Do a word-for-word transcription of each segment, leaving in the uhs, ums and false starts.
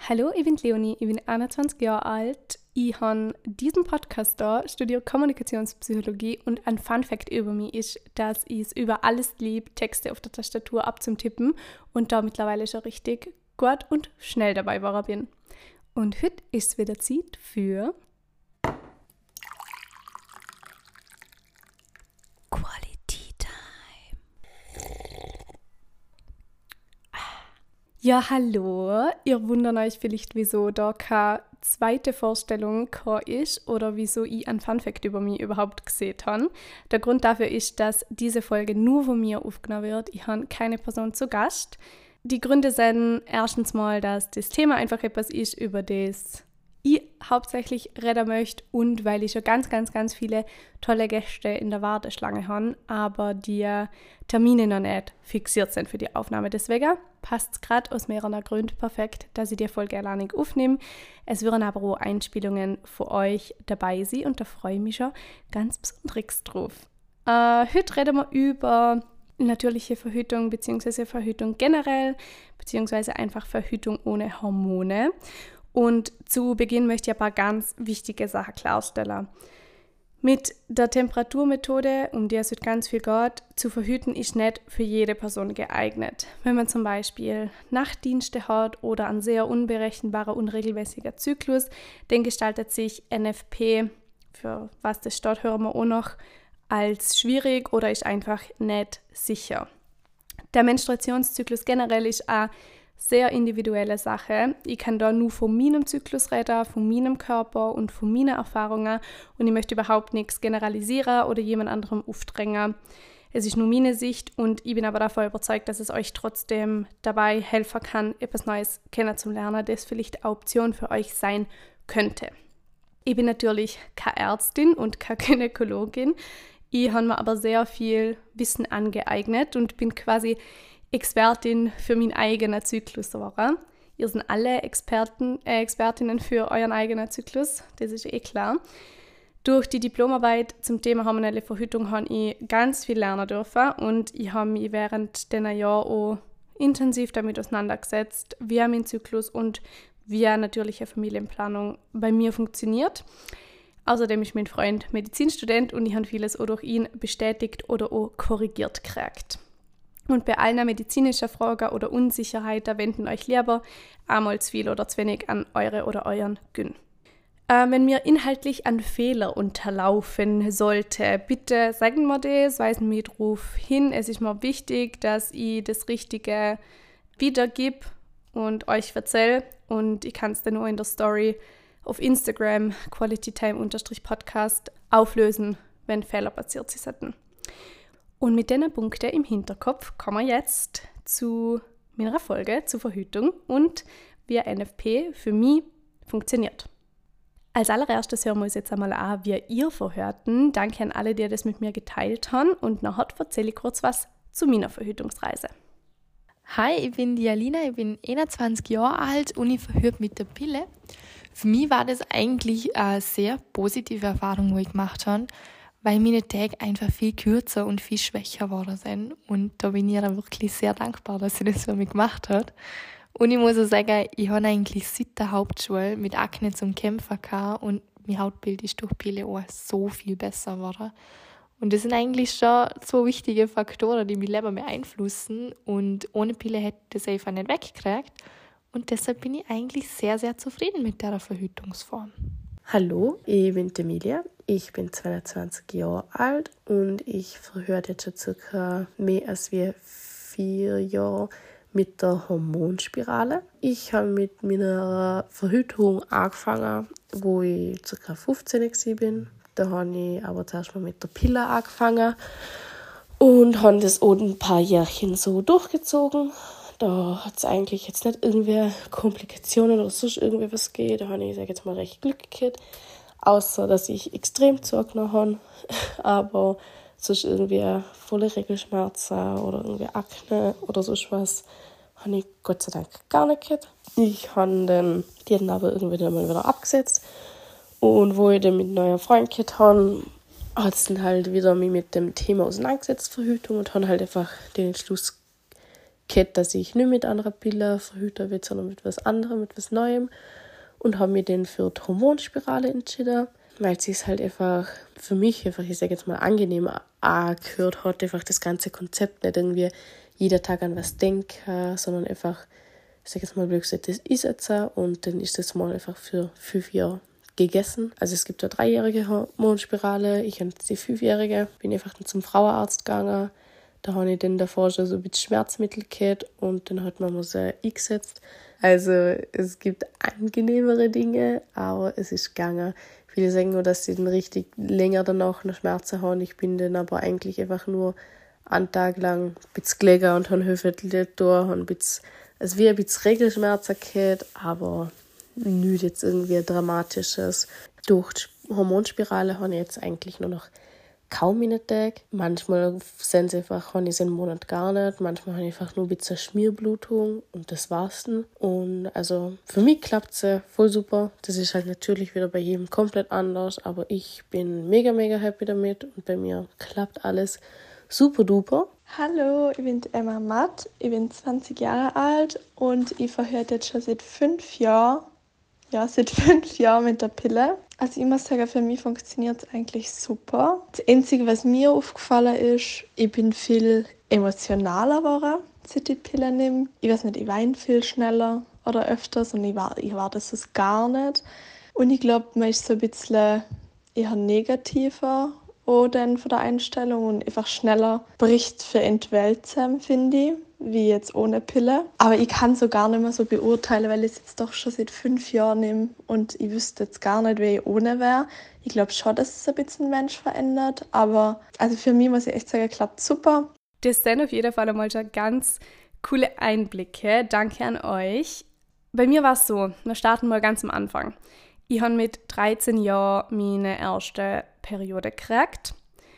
Hallo, ich bin Leonie, ich bin einundzwanzig Jahre alt. Ich habe diesen Podcast da, studiere Kommunikationspsychologie und ein Fun-Fact über mich ist, dass ich es über alles liebe, Texte auf der Tastatur abzutippen und da mittlerweile schon richtig gut und schnell dabei war bin. Und heute ist es wieder Zeit für Quality Time. Ja, hallo. Ihr wundert euch vielleicht, wieso da keine zweite Vorstellung ist oder wieso ich einen Funfact über mich überhaupt gesehen habe. Der Grund dafür ist, dass diese Folge nur von mir aufgenommen wird. Ich habe keine Person zu Gast. Die Gründe sind erstens mal, dass das Thema einfach etwas ist, über das ich hauptsächlich reden möchte und weil ich schon ganz, ganz, ganz viele tolle Gäste in der Warteschlange habe, aber die Termine noch nicht fixiert sind für die Aufnahme. Deswegen passt es gerade aus mehreren Gründen perfekt, dass ich die Folge alleine aufnehme. Es würden aber auch Einspielungen von euch dabei sein und da freue ich mich schon ganz besonders drauf. Äh, heute reden wir über natürliche Verhütung bzw. Verhütung generell, beziehungsweise einfach Verhütung ohne Hormone. Und zu Beginn möchte ich ein paar ganz wichtige Sachen klarstellen. Mit der Temperaturmethode, um die es heute ganz viel geht, zu verhüten, ist nicht für jede Person geeignet. Wenn man zum Beispiel Nachtdienste hat oder einen sehr unberechenbarer, unregelmäßiger Zyklus, dann gestaltet sich N F P, für was das steht, hören wir auch noch, als schwierig oder ist einfach nicht sicher. Der Menstruationszyklus generell ist auch sehr individuelle Sache. Ich kann da nur von meinem Zyklus reden, von meinem Körper und von meinen Erfahrungen und ich möchte überhaupt nichts generalisieren oder jemand anderem aufdrängen. Es ist nur meine Sicht und ich bin aber davon überzeugt, dass es euch trotzdem dabei helfen kann, etwas Neues kennenzulernen, das vielleicht eine Option für euch sein könnte. Ich bin natürlich keine Ärztin und keine Gynäkologin. Ich habe mir aber sehr viel Wissen angeeignet und bin quasi Expertin für meinen eigenen Zyklus geworden. Ihr seid alle Experten, äh, Expertinnen für euren eigenen Zyklus, das ist eh klar. Durch die Diplomarbeit zum Thema hormonelle Verhütung habe ich ganz viel lernen dürfen und ich habe mich während dieser Jahre auch intensiv damit auseinandergesetzt, wie mein Zyklus und wie natürliche Familienplanung bei mir funktioniert. Außerdem ist mein Freund Medizinstudent und ich habe vieles auch durch ihn bestätigt oder auch korrigiert gekriegt. Und bei allen medizinischen Fragen oder Unsicherheiten wenden euch lieber einmal zu viel oder zu wenig an eure oder euren Gyn. Äh, wenn mir inhaltlich ein Fehler unterlaufen sollte, bitte sagen wir das, weisen wir darauf hin. Es ist mir wichtig, dass ich das Richtige wiedergebe und euch erzähle. Und ich kann es dann nur in der Story auf Instagram qualitytime-podcast auflösen, wenn Fehler passiert sind. Und mit diesen Punkten im Hinterkopf kommen wir jetzt zu meiner Folge zur Verhütung und wie N F P für mich funktioniert. Als allererstes hören wir uns jetzt einmal an, wie ihr verhüten. Danke an alle, die das mit mir geteilt haben. Und nachher erzähle ich kurz was zu meiner Verhütungsreise. Hi, ich bin die Alina, ich bin einundzwanzig Jahre alt und ich verhüte mit der Pille. Für mich war das eigentlich eine sehr positive Erfahrung, die ich gemacht habe, weil meine Tage einfach viel kürzer und viel schwächer geworden sind. Und da bin ich ihr wirklich sehr dankbar, dass sie das für mich gemacht hat. Und ich muss auch sagen, ich habe eigentlich seit der Hauptschule mit Akne zum Kämpfen gehabt und mein Hautbild ist durch Pille auch so viel besser geworden. Und das sind eigentlich schon zwei wichtige Faktoren, die mein Leben beeinflussen. Und ohne Pille hätte ich das einfach nicht weggekriegt. Und deshalb bin ich eigentlich sehr, sehr zufrieden mit der Verhütungsform. Hallo, ich bin Emilia, ich bin zweiundzwanzig Jahre alt und ich verhüte jetzt schon circa mehr als wie vier Jahre mit der Hormonspirale. Ich habe mit meiner Verhütung angefangen, wo ich ca. fünfzehn war. Da habe ich aber zuerst mal mit der Pille angefangen und habe das auch ein paar Jährchen so durchgezogen. Da hat es eigentlich jetzt nicht irgendwie Komplikationen oder sonst irgendwie was gegeben. Da habe ich, sage jetzt mal, recht Glück gehabt. Außer, dass ich extrem zugenommen habe. Aber sonst irgendwie volle Regelschmerzen oder irgendwie Akne oder sonst was habe ich Gott sei Dank gar nicht gehabt. Ich habe dann die dann aber irgendwie dann mal wieder abgesetzt. Und wo ich dann mit einem neuen Freund gehabt habe, hat es dann halt wieder mich mit dem Thema auseinandergesetzt, Verhütung, und habe halt einfach den Entschluss gehabt, dass ich nicht mit einer Pille verhüten will, sondern mit was anderem, mit was Neuem. Und habe mich dann für die Hormonspirale entschieden, weil es sich halt einfach für mich einfach, ich sage jetzt mal, angenehm angehört hat, einfach das ganze Konzept nicht irgendwie jeden Tag an was denken, sondern einfach, ich sage jetzt mal, blöd gesagt, das ist jetzt so und dann ist das mal einfach für fünf Jahre gegessen. Also es gibt eine dreijährige Hormonspirale, ich habe jetzt die fünfjährige, bin einfach dann zum Frauenarzt gegangen, da habe ich dann davor schon so ein bisschen Schmerzmittel gehabt und dann hat man mir so eingesetzt. Also es gibt angenehmere Dinge, aber es ist gegangen. Viele sagen nur, dass sie dann richtig länger danach noch Schmerzen haben. Ich bin dann aber eigentlich einfach nur einen Tag lang ein bisschen gelegen und habe Hüfte durch, ein bisschen, also wie ein bisschen Regelschmerzen gehabt, aber nicht jetzt irgendwie Dramatisches. Durch die Hormonspirale habe ich jetzt eigentlich nur noch kaum einen Tag. Manchmal sind sie einfach, habe ich einen Monat gar nicht. Manchmal habe ich einfach nur ein bisschen Schmierblutung und das war's dann. Und also für mich klappt es voll super. Das ist halt natürlich wieder bei jedem komplett anders, aber ich bin mega, mega happy damit und bei mir klappt alles super duper. Hallo, ich bin Emma Matt, ich bin zwanzig Jahre alt und ich verhüte jetzt schon seit fünf Jahren. Ja, seit fünf Jahren mit der Pille. Also ich muss sagen, für mich funktioniert es eigentlich super. Das Einzige, was mir aufgefallen ist, ich bin viel emotionaler geworden, seit ich die Pille nehme. Ich weiß nicht, ich weine viel schneller oder öfters und ich war, ich war das ist gar nicht. Und ich glaube, man ist so ein bisschen eher negativer auch dann von der Einstellung und einfach schneller bricht für entwälzen, finde ich, wie jetzt ohne Pille. Aber ich kann so gar nicht mehr so beurteilen, weil ich es jetzt doch schon seit fünf Jahren nehme und ich wüsste jetzt gar nicht, wie ich ohne wäre. Ich glaube schon, dass es ein bisschen Mensch verändert, aber also für mich muss ich echt sagen, klappt super. Das sind auf jeden Fall einmal schon ganz coole Einblicke. Danke an euch. Bei mir war es so, wir starten mal ganz am Anfang. Ich habe mit dreizehn Jahren meine erste Periode gekriegt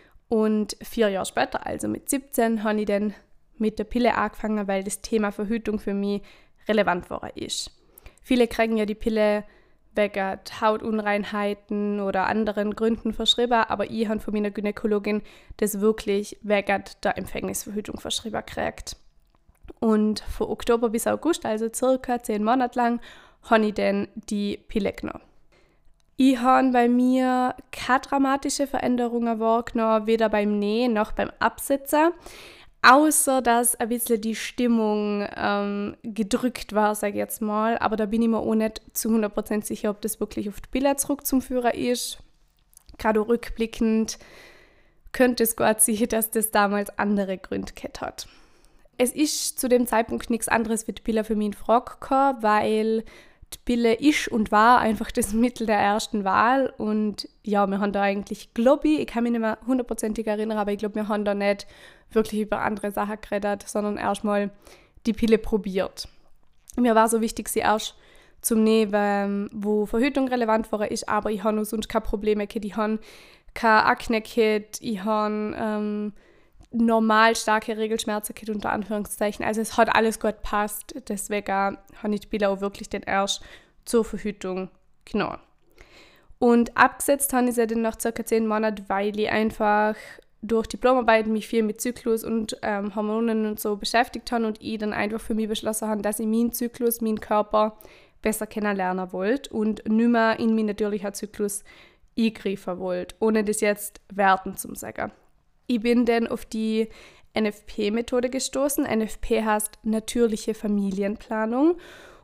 und vier Jahre später, also mit siebzehn, habe ich dann mit der Pille angefangen, weil das Thema Verhütung für mich relevant war ist. Viele kriegen ja die Pille wegen Hautunreinheiten oder anderen Gründen verschrieben, aber ich habe von meiner Gynäkologin das wirklich wegen der Empfängnisverhütung verschrieben gekriegt. Und von Oktober bis August, also circa zehn Monate lang, habe ich dann die Pille genommen. Ich habe bei mir keine dramatischen Veränderungen wahrgenommen, weder beim Nähen noch beim Absitzen, außer dass ein bisschen die Stimmung ähm, gedrückt war, sage ich jetzt mal. Aber da bin ich mir auch nicht zu hundert Prozent sicher, ob das wirklich auf die Pille zurückzuführen ist. Gerade rückblickend könnte es gut sein, dass das damals andere Gründe gehabt hat. Es ist zu dem Zeitpunkt nichts anderes wie die Pille für mich in Frage gekommen, weil die Pille ist und war einfach das Mittel der ersten Wahl und ja, wir haben da eigentlich, glaube ich, ich kann mich nicht mehr hundertprozentig erinnern, aber ich glaube, wir haben da nicht wirklich über andere Sachen geredet, sondern erstmal die Pille probiert. Mir war so wichtig, sie erst zum Nehmen, wo Verhütung relevant war, ist, aber ich habe noch sonst keine Probleme gehabt, ich habe keine Akne gehabt, ich habe ähm, normal starke Regelschmerzen gehabt, unter Anführungszeichen. Also es hat alles gut gepasst, deswegen habe ich die Pille auch wirklich dann erst zur Verhütung genommen. Und abgesetzt habe ich sie dann nach ca. zehn Monaten, weil ich einfach durch Diplomarbeit mich viel mit Zyklus und ähm, Hormonen und so beschäftigt habe und ich dann einfach für mich beschlossen habe, dass ich meinen Zyklus, meinen Körper besser kennenlernen wollte und nicht mehr in meinen natürlichen Zyklus eingreifen wollte, ohne das jetzt werten zu sagen. Ich bin dann auf die N F P-Methode gestoßen. N F P heißt natürliche Familienplanung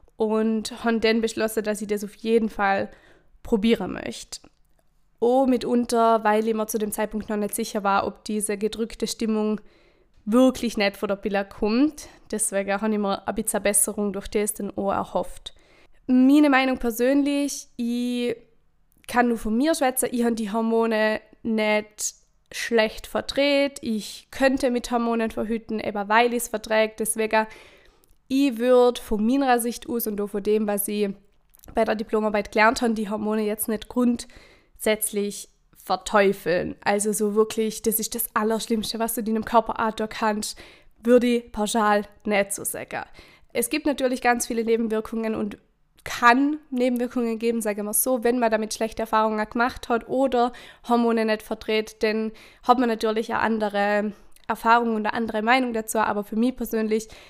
und habe dann beschlossen, dass ich das auf jeden Fall probieren möchte. Auch mitunter, weil ich mir zu dem Zeitpunkt noch nicht sicher war, ob diese gedrückte Stimmung wirklich nicht von der Pille kommt. Deswegen habe ich mir ein bisschen Besserung durch das dann auch erhofft. Meine Meinung persönlich, ich kann nur von mir schwätzen, ich habe die Hormone nicht schlecht verdreht. Ich könnte mit Hormonen verhüten, eben weil ich es verträge. Deswegen, ich würde von meiner Sicht aus und auch von dem, was ich bei der Diplomarbeit gelernt habe, die Hormone jetzt nicht grundsätzlich verteufeln. Also so wirklich, das ist das Allerschlimmste, was du deinem Körper antun kannst, würde ich pauschal nicht so sagen. Es gibt natürlich ganz viele Nebenwirkungen und kann Nebenwirkungen geben, sagen wir so, wenn man damit schlechte Erfahrungen gemacht hat oder Hormone nicht verträgt, dann hat man natürlich eine andere Erfahrung und eine andere Meinung dazu, aber für mich persönlich,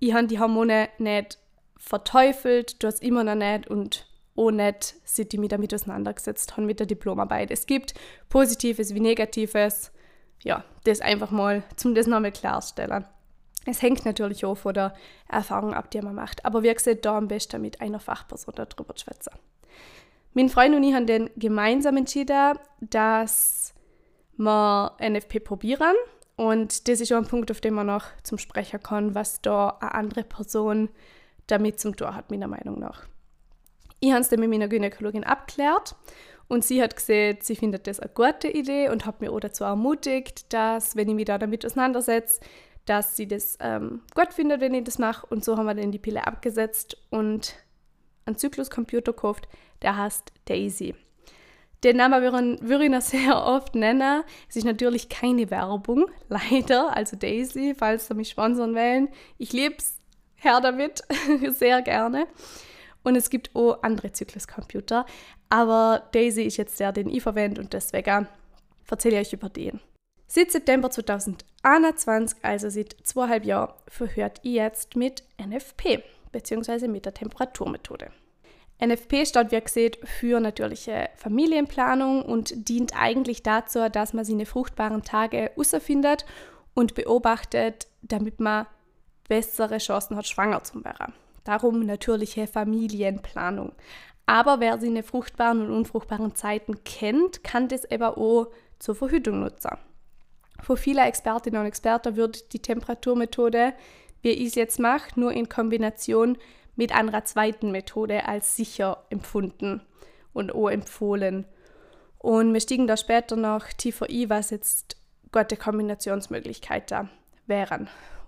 ich habe die Hormone nicht verteufelt, du hast immer noch nicht und auch nicht, seit ich mich damit auseinandergesetzt habe mit der Diplomarbeit. Es gibt Positives wie Negatives. Ja, das einfach mal, zum das nochmal klarstellen. Es hängt natürlich auch von der Erfahrung ab, die man macht. Aber wie gesagt, da am besten mit einer Fachperson darüber zu schwätzen. Mein Freund und ich haben dann gemeinsam entschieden, dass wir N F P probieren. Und das ist auch ein Punkt, auf den man noch zum Sprechen kann, was da eine andere Person damit zum Tun hat, meiner Meinung nach. Ich habe es dann mit meiner Gynäkologin abgeklärt und sie hat gesagt, sie findet das eine gute Idee und hat mich auch dazu ermutigt, dass, wenn ich mich da damit auseinandersetze, dass sie das ähm, gut findet, wenn ich das mache. Und so haben wir dann die Pille abgesetzt und einen Zykluscomputer gekauft, der heißt Daisy. Den Namen würde ich noch sehr oft nennen. Es ist natürlich keine Werbung, leider. Also Daisy, falls Sie mich sponsern wollen. Ich liebe es, her damit, sehr gerne. Und es gibt auch andere Zykluscomputer. Aber Daisy ist jetzt der, den ich verwende und deswegen erzähle ich euch über den. Seit September zweitausendeinundzwanzig, also seit zweieinhalb Jahren, verhört ich jetzt mit N F P, beziehungsweise mit der Temperaturmethode. N F P steht, wie gesagt, für natürliche Familienplanung und dient eigentlich dazu, dass man seine fruchtbaren Tage herausfindet und beobachtet, damit man bessere Chancen hat, schwanger zu werden. Darum natürliche Familienplanung. Aber wer seine fruchtbaren und unfruchtbaren Zeiten kennt, kann das eben auch zur Verhütung nutzen. Für viele Expertinnen und Experten wird die Temperaturmethode, wie ich es jetzt mache, nur in Kombination mit einer zweiten Methode als sicher empfunden und auch empfohlen. Und wir stiegen da später noch tiefer ein, was jetzt gute Kombinationsmöglichkeiten wären.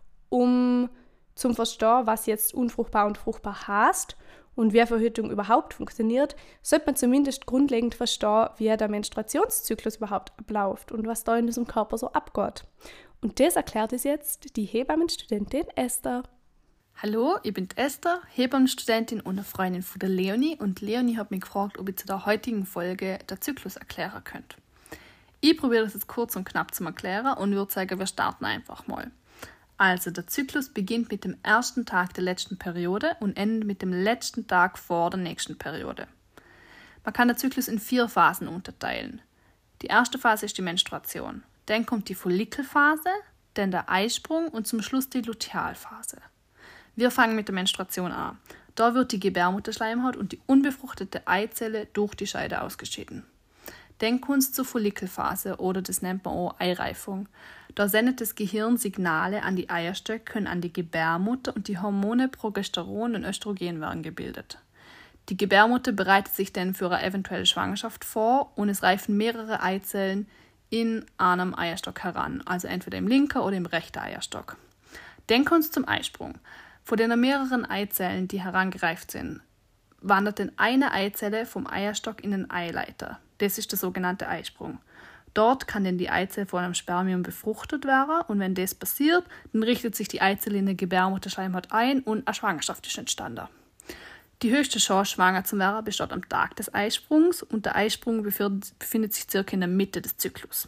Um zum Verstehen, was jetzt unfruchtbar und fruchtbar heißt und wie Verhütung überhaupt funktioniert, sollte man zumindest grundlegend verstehen, wie der Menstruationszyklus überhaupt abläuft und was da in diesem Körper so abgeht. Und das erklärt uns jetzt die Hebammenstudentin Esther. Hallo, ich bin Esther, Hebammenstudentin und eine Freundin von der Leonie. Und Leonie hat mich gefragt, ob ich zu der heutigen Folge den Zyklus erklären könnte. Ich probiere das jetzt kurz und knapp zu erklären und würde sagen, wir starten einfach mal. Also, der Zyklus beginnt mit dem ersten Tag der letzten Periode und endet mit dem letzten Tag vor der nächsten Periode. Man kann den Zyklus in vier Phasen unterteilen. Die erste Phase ist die Menstruation. Dann kommt die Follikelphase, dann der Eisprung und zum Schluss die Lutealphase. Wir fangen mit der Menstruation an. Da wird die Gebärmutterschleimhaut und die unbefruchtete Eizelle durch die Scheide ausgeschieden. Dann kommt es zur Follikelphase oder das nennt man auch Eireifung. Da sendet das Gehirn Signale an die Eierstöcke und an die Gebärmutter und die Hormone Progesteron und Östrogen werden gebildet. Die Gebärmutter bereitet sich dann für eine eventuelle Schwangerschaft vor und es reifen mehrere Eizellen in einem Eierstock heran, also entweder im linken oder im rechten Eierstock. Dann kommt es zum Eisprung. Von den mehreren Eizellen, die herangereift sind, wandert dann eine Eizelle vom Eierstock in den Eileiter. Das ist der sogenannte Eisprung. Dort kann dann die Eizelle von einem Spermium befruchtet werden und wenn das passiert, dann richtet sich die Eizelle in der Gebärmutterschleimhaut ein und eine Schwangerschaft ist entstanden. Die höchste Chance, schwanger zu werden, besteht am Tag des Eisprungs und der Eisprung befindet sich circa in der Mitte des Zyklus.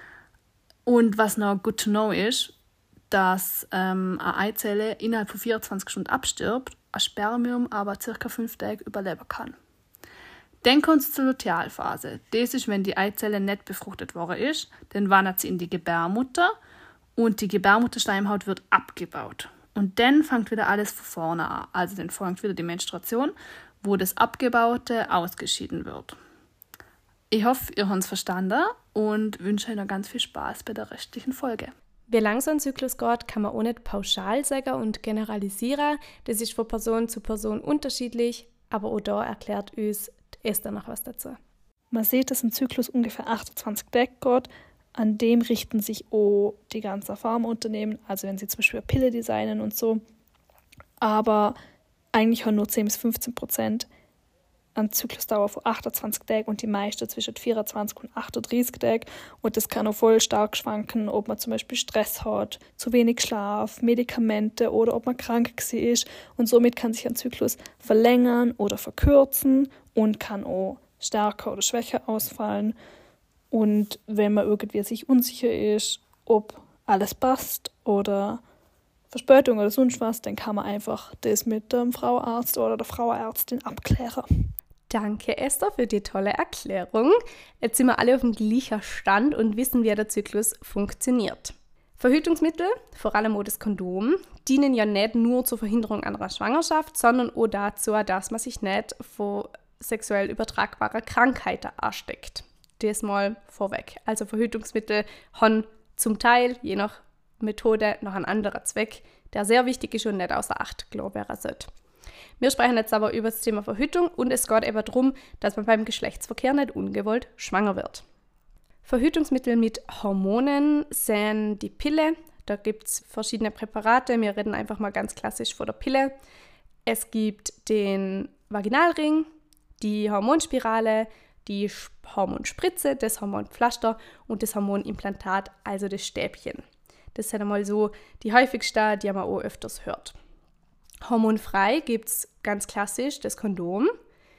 Und was noch good to know ist, dass ähm, eine Eizelle innerhalb von vierundzwanzig Stunden abstirbt, ein Spermium aber ca. fünf Tage überleben kann. Dann kommt es zur Lutealphase. Das ist, wenn die Eizelle nicht befruchtet worden ist, dann wandert sie in die Gebärmutter und die Gebärmutterschleimhaut wird abgebaut. Und dann fängt wieder alles von vorne an. Also dann fängt wieder die Menstruation, wo das Abgebaute ausgeschieden wird. Ich hoffe, ihr habt es verstanden und wünsche euch noch ganz viel Spaß bei der restlichen Folge. Wie lang so ein Zyklus geht, kann man auch nicht pauschal sagen und generalisieren. Das ist von Person zu Person unterschiedlich, aber auch da erklärt uns Esther noch was dazu. Man sieht, dass ein Zyklus ungefähr achtundzwanzig Tage geht. An dem richten sich auch die ganzen Pharmaunternehmen, also wenn sie zum Beispiel eine Pille designen und so. Aber eigentlich haben nur zehn bis fünfzehn Prozent eine Zyklusdauer von achtundzwanzig Tagen und die meisten zwischen vierundzwanzig und achtunddreißig Tagen. Und das kann auch voll stark schwanken, ob man zum Beispiel Stress hat, zu wenig Schlaf, Medikamente oder ob man krank ist. Und somit kann sich ein Zyklus verlängern oder verkürzen und kann auch stärker oder schwächer ausfallen. Und wenn man irgendwie sich unsicher ist, ob alles passt oder Verspätung oder sonst was, dann kann man einfach das mit dem Frauenarzt oder der Frauenärztin abklären. Danke, Esther, für die tolle Erklärung. Jetzt sind wir alle auf dem gleichen Stand und wissen, wie der Zyklus funktioniert. Verhütungsmittel, vor allem auch das Kondom, dienen ja nicht nur zur Verhinderung einer Schwangerschaft, sondern auch dazu, dass man sich nicht vor sexuell übertragbaren Krankheiten ansteckt. Das mal vorweg. Also Verhütungsmittel haben zum Teil, je nach Methode, noch einen anderen Zweck, der sehr wichtig ist und nicht außer Acht gelassen werden sollte. Wir sprechen jetzt aber über das Thema Verhütung und es geht eben darum, dass man beim Geschlechtsverkehr nicht ungewollt schwanger wird. Verhütungsmittel mit Hormonen sind die Pille. Da gibt es verschiedene Präparate. Wir reden einfach mal ganz klassisch von der Pille. Es gibt den Vaginalring, die Hormonspirale, die Hormonspritze, das Hormonpflaster und das Hormonimplantat, also das Stäbchen. Das sind einmal so die häufigsten, die man auch öfters hört. Hormonfrei gibt es ganz klassisch das Kondom.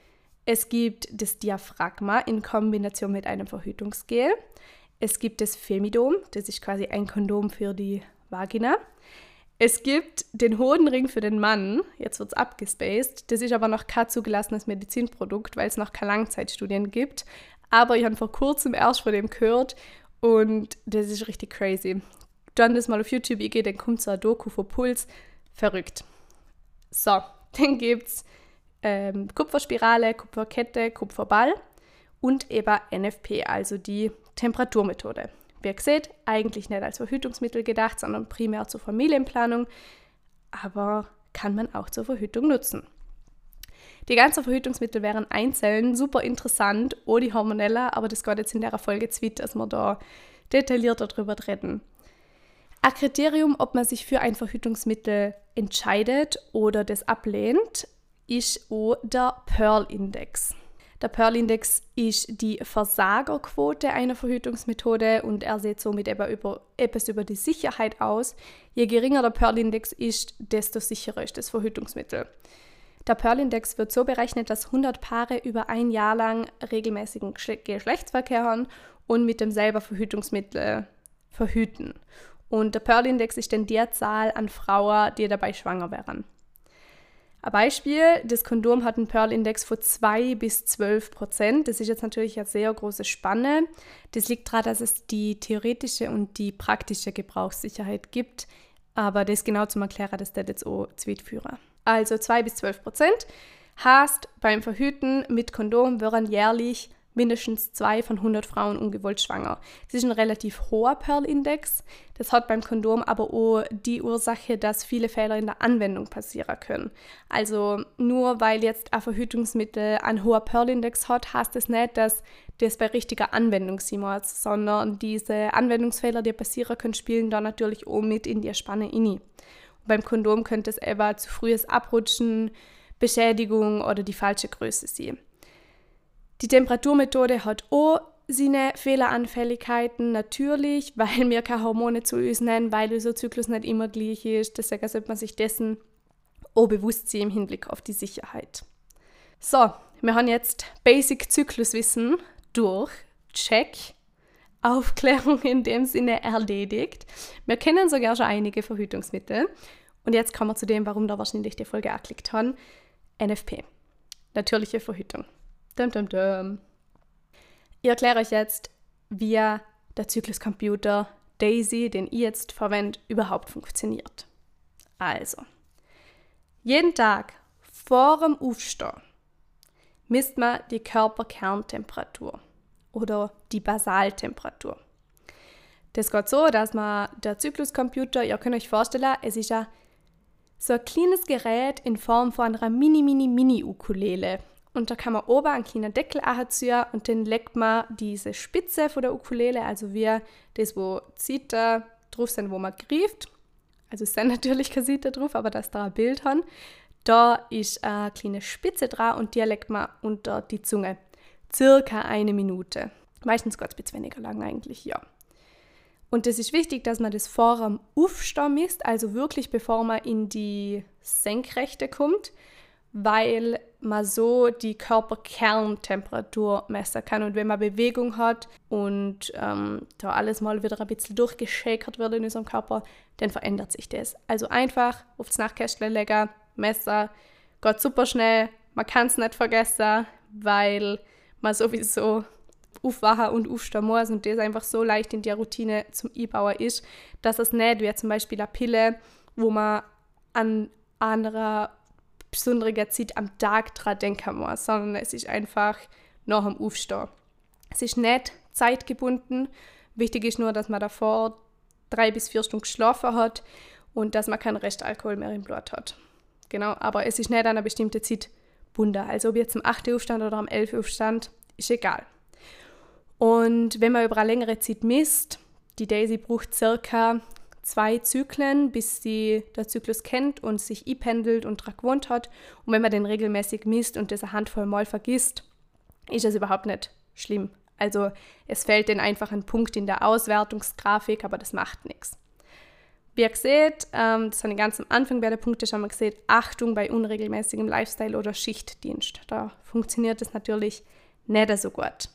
Es gibt das Diaphragma in Kombination mit einem Verhütungsgel. Es gibt das Femidom, das ist quasi ein Kondom für die Vagina. Es gibt den Hodenring für den Mann, jetzt wird es abgespaced. Das ist aber noch kein zugelassenes Medizinprodukt, weil es noch keine Langzeitstudien gibt. Aber ich habe vor kurzem erst von dem gehört und das ist richtig crazy. Dann das mal auf YouTube eingehen, dann kommt so ein Doku von Puls. Verrückt. So, dann gibt es ähm, Kupferspirale, Kupferkette, Kupferball und eben N F P, also die Temperaturmethode. Wie ihr seht, eigentlich nicht als Verhütungsmittel gedacht, sondern primär zur Familienplanung, aber kann man auch zur Verhütung nutzen. Die ganzen Verhütungsmittel wären einzeln super interessant, ohne die hormonelle, aber das geht jetzt in der Folge zu weit, dass wir da detaillierter drüber reden. Ein Kriterium, ob man sich für ein Verhütungsmittel entscheidet oder das ablehnt, ist auch der Pearl-Index. Der Pearl-Index ist die Versagerquote einer Verhütungsmethode und er sieht somit eben über, etwas über die Sicherheit aus. Je geringer der Pearl-Index ist, desto sicherer ist das Verhütungsmittel. Der Pearl-Index wird so berechnet, dass hundert Paare über ein Jahr lang regelmäßigen Geschlechtsverkehr haben und mit demselben Verhütungsmittel verhüten. Und der Pearl-Index ist dann die Zahl an Frauen, die dabei schwanger wären. Ein Beispiel, das Kondom hat einen Pearl-Index von zwei bis zwölf Prozent. Das ist jetzt natürlich eine sehr große Spanne. Das liegt daran, dass es die theoretische und die praktische Gebrauchssicherheit gibt. Aber das genau zum Erklären, das wird jetzt auch zu weit führen. Also zwei bis zwölf Prozent heißt, beim Verhüten mit Kondom wären jährlich mindestens zwei von hundert Frauen ungewollt schwanger. Das ist ein relativ hoher Pearl-Index. Das hat beim Kondom aber auch die Ursache, dass viele Fehler in der Anwendung passieren können. Also nur weil jetzt ein Verhütungsmittel einen hohen Pearl-Index hat, heißt das nicht, dass das bei richtiger Anwendung sein muss, sondern diese Anwendungsfehler, die passieren können, spielen da natürlich auch mit in die Spanne rein. Und beim Kondom könnte es eben zu frühes Abrutschen, Beschädigung oder die falsche Größe sein. Die Temperaturmethode hat auch seine Fehleranfälligkeiten, natürlich, weil wir keine Hormone zu uns nehmen, weil unser Zyklus nicht immer gleich ist. Deswegen sollte man sich dessen auch bewusst sein im Hinblick auf die Sicherheit. So, wir haben jetzt Basic-Zykluswissen durch. Check. Aufklärung in dem Sinne erledigt. Wir kennen sogar schon einige Verhütungsmittel. Und jetzt kommen wir zu dem, warum da wahrscheinlich die Folge angeklickt haben. N F P. Natürliche Verhütung. Dum, dum, dum. Ich erkläre euch jetzt, wie der Zykluscomputer Daisy, den ich jetzt verwende, überhaupt funktioniert. Also, jeden Tag vor dem Aufstehen misst man die Körperkerntemperatur oder die Basaltemperatur. Das geht so, dass man der Zykluscomputer, ihr könnt euch vorstellen, es ist ja so ein kleines Gerät in Form von einer mini-mini-mini-Ukulele. Und da kann man oben einen kleinen Deckel anziehen und dann legt man diese Spitze von der Ukulele, also wie das, wo Zither drauf sind, wo man greift. Also es sind natürlich keine Zither drauf, aber dass da ein Bild haben. Da ist eine kleine Spitze dran und die legt man unter die Zunge. Circa eine Minute. Meistens geht es ein bisschen weniger lang eigentlich, ja. Und das ist wichtig, dass man das vor dem Aufstehen misst, also wirklich bevor man in die Senkrechte kommt, weil man so die Körperkerntemperatur messen kann. Und wenn man Bewegung hat und ähm, da alles mal wieder ein bisschen durchgeschäkert wird in unserem Körper, dann verändert sich das. Also einfach aufs Nachtkästchen legen, messen, geht super schnell, man kann es nicht vergessen, weil man sowieso aufwachen und aufstehen muss und das einfach so leicht in der Routine zum Einbauen ist, dass es nicht wie zum Beispiel eine Pille, wo man an anderer besondere Zeit am Tag dran denken muss, sondern es ist einfach nach dem Aufstehen. Es ist nicht zeitgebunden. Wichtig ist nur, dass man davor drei bis vier Stunden geschlafen hat und dass man keinen Restalkohol mehr im Blut hat. Genau, aber es ist nicht an einer bestimmten Zeit gebunden. Also ob jetzt am achten Aufstand oder am elften Aufstand, ist egal. Und wenn man über eine längere Zeit misst, die Daisy braucht circa zwei Zyklen, bis sie den Zyklus kennt und sich einpendelt und daran gewohnt hat. Und wenn man den regelmäßig misst und das eine Handvoll Mal vergisst, ist es überhaupt nicht schlimm. Also es fällt dann einfach ein Punkt in der Auswertungsgrafik, aber das macht nichts. Wie ihr seht, ähm, das habe ich ganz am Anfang bei der Punkte schon mal gesehen, Achtung bei unregelmäßigem Lifestyle oder Schichtdienst. Da funktioniert das natürlich nicht so gut.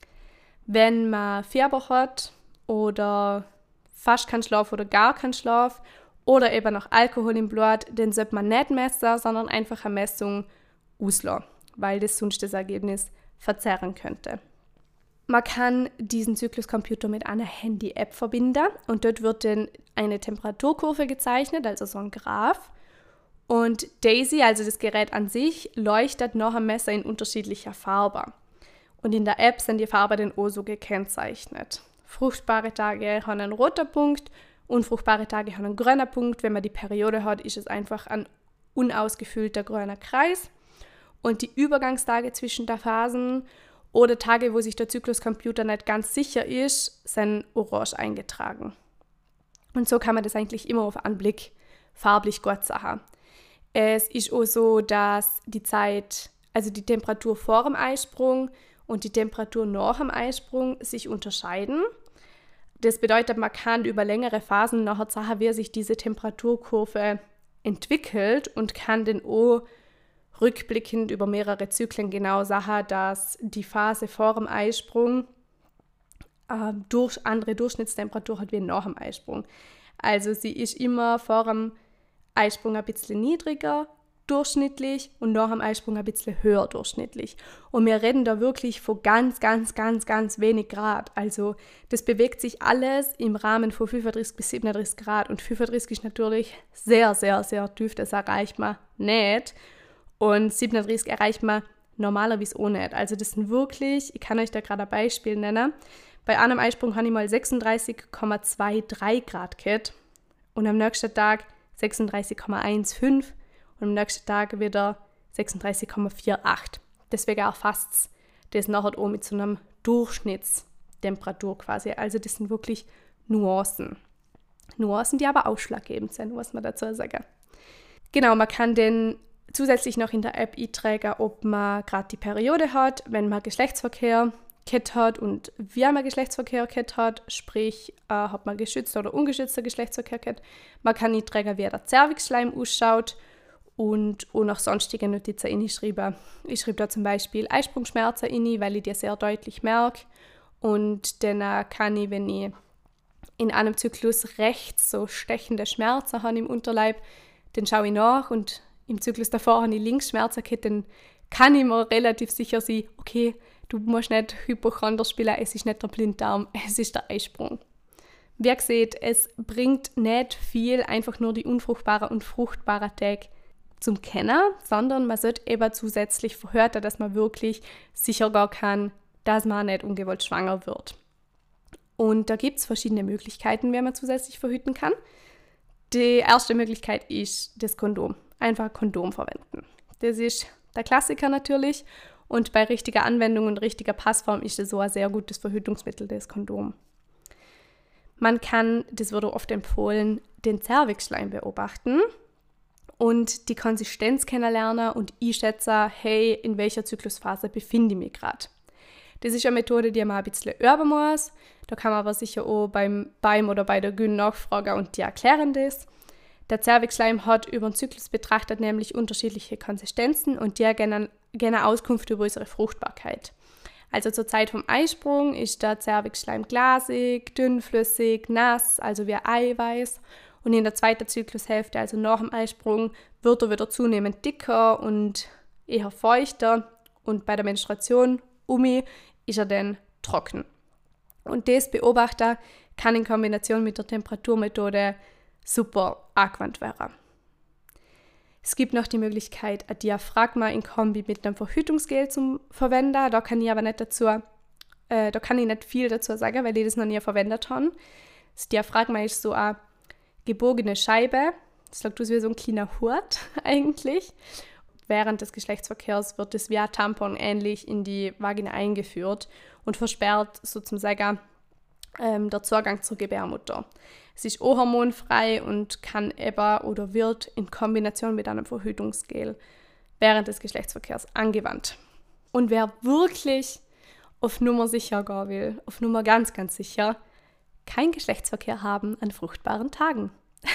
Wenn man Fieber hat oder fast keinen Schlaf oder gar keinen Schlaf oder eben noch Alkohol im Blut, dann sollte man nicht messen, sondern einfach eine Messung auslassen, weil das sonst das Ergebnis verzerren könnte. Man kann diesen Zykluscomputer mit einer Handy-App verbinden und dort wird dann eine Temperaturkurve gezeichnet, also so ein Graph. Und Daisy, also das Gerät an sich, leuchtet nach dem Messer in unterschiedlicher Farbe. Und in der App sind die Farben dann auch so gekennzeichnet. Fruchtbare Tage haben einen roten Punkt, unfruchtbare Tage haben einen grünen Punkt. Wenn man die Periode hat, ist es einfach ein unausgefüllter grüner Kreis. Und die Übergangstage zwischen den Phasen oder Tage, wo sich der Zykluscomputer nicht ganz sicher ist, sind orange eingetragen. Und so kann man das eigentlich immer auf Anblick farblich gut sagen. Es ist auch so, dass die Zeit, also die Temperatur vor dem Eisprung und die Temperatur nach dem Eisprung sich unterscheiden. Das bedeutet, man kann über längere Phasen nachher sagen, wie sich diese Temperaturkurve entwickelt und kann dann auch rückblickend über mehrere Zyklen genau sagen, dass die Phase vor dem Eisprung äh, durch andere Durchschnittstemperatur hat wie nach dem Eisprung. Also sie ist immer vor dem Eisprung ein bisschen niedriger durchschnittlich und nach dem Eisprung ein bisschen höher durchschnittlich. Und wir reden da wirklich von ganz, ganz, ganz, ganz wenig Grad. Also das bewegt sich alles im Rahmen von fünfunddreißig bis siebenunddreißig Grad. Und fünfunddreißig ist natürlich sehr, sehr, sehr tief, das erreicht man nicht. Und siebenunddreißig erreicht man normalerweise auch nicht. Also das sind wirklich, ich kann euch da gerade ein Beispiel nennen, bei einem Eisprung habe ich mal sechsunddreißig Komma dreiundzwanzig Grad gehabt und am nächsten Tag sechsunddreißig Komma fünfzehn und am nächsten Tag wieder sechsunddreißig Komma achtundvierzig. Deswegen erfasst es das nachher auch mit so einer Durchschnittstemperatur quasi. Also das sind wirklich Nuancen. Nuancen, die aber ausschlaggebend sind, muss man dazu sagen. Genau, man kann den zusätzlich noch in der App eintragen, ob man gerade die Periode hat, wenn man Geschlechtsverkehr gehabt hat und wie man Geschlechtsverkehr gehabt hat, sprich, äh, hat man geschützter oder ungeschützter Geschlechtsverkehr gehabt. Man kann eintragen, wie der Zervixschleim ausschaut und auch noch sonstige Notizen reinschreiben. Ich schreibe da zum Beispiel Eisprungsschmerzen rein, weil ich die sehr deutlich merke. Und dann äh, kann ich, wenn ich in einem Zyklus rechts so stechende Schmerzen habe im Unterleib, dann schaue ich nach und im Zyklus davor habe ich links Schmerzen gehabt, dann kann ich mir relativ sicher sein, okay, du musst nicht Hypochonder spielen, es ist nicht der Blinddarm, es ist der Eisprung. Wie ihr seht, es bringt nicht viel, einfach nur die unfruchtbaren und fruchtbaren Tage zum Kennen, sondern man sollte eben zusätzlich verhören, dass man wirklich sicher gehen kann, dass man nicht ungewollt schwanger wird. Und da gibt es verschiedene Möglichkeiten, wie man zusätzlich verhüten kann. Die erste Möglichkeit ist das Kondom. Einfach Kondom verwenden. Das ist der Klassiker natürlich und bei richtiger Anwendung und richtiger Passform ist es so ein sehr gutes Verhütungsmittel, das Kondom. Man kann, das wurde oft empfohlen, den Zervixschleim beobachten und die Konsistenz kennenlernen und einschätzen, hey, in welcher Zyklusphase befinde ich mich gerade. Das ist eine Methode, die man ein bisschen üben muss. Da kann man aber sicher auch beim, beim oder bei der Gyn nachfragen und die erklären das. Der Zervixschleim hat über den Zyklus betrachtet nämlich unterschiedliche Konsistenzen und die geben eine Auskunft über unsere Fruchtbarkeit. Also zur Zeit vom Eisprung ist der Zervixschleim glasig, dünnflüssig, nass, also wie Eiweiß. Und in der zweiten Zyklushälfte, also nach dem Eisprung, wird er wieder zunehmend dicker und eher feuchter. Und bei der Menstruation umi ist er dann trocken. Und das Beobachter kann in Kombination mit der Temperaturmethode super angewandt werden. Es gibt noch die Möglichkeit, ein Diaphragma in Kombi mit einem Verhütungsgel zu verwenden. Da kann ich aber nicht dazu, äh, da kann ich nicht viel dazu sagen, weil ich das noch nie verwendet habe. Das Diaphragma ist so eine gebogene Scheibe. Das sieht aus wie so ein kleiner Hut eigentlich. Während des Geschlechtsverkehrs wird es wie ein Tampon ähnlich in die Vagina eingeführt und versperrt sozusagen ähm, der Zugang zur Gebärmutter. Es ist auch hormonfrei und kann eben oder wird in Kombination mit einem Verhütungsgel während des Geschlechtsverkehrs angewandt. Und wer wirklich auf Nummer sicher gehen will, auf Nummer ganz, ganz sicher, kein Geschlechtsverkehr haben an fruchtbaren Tagen.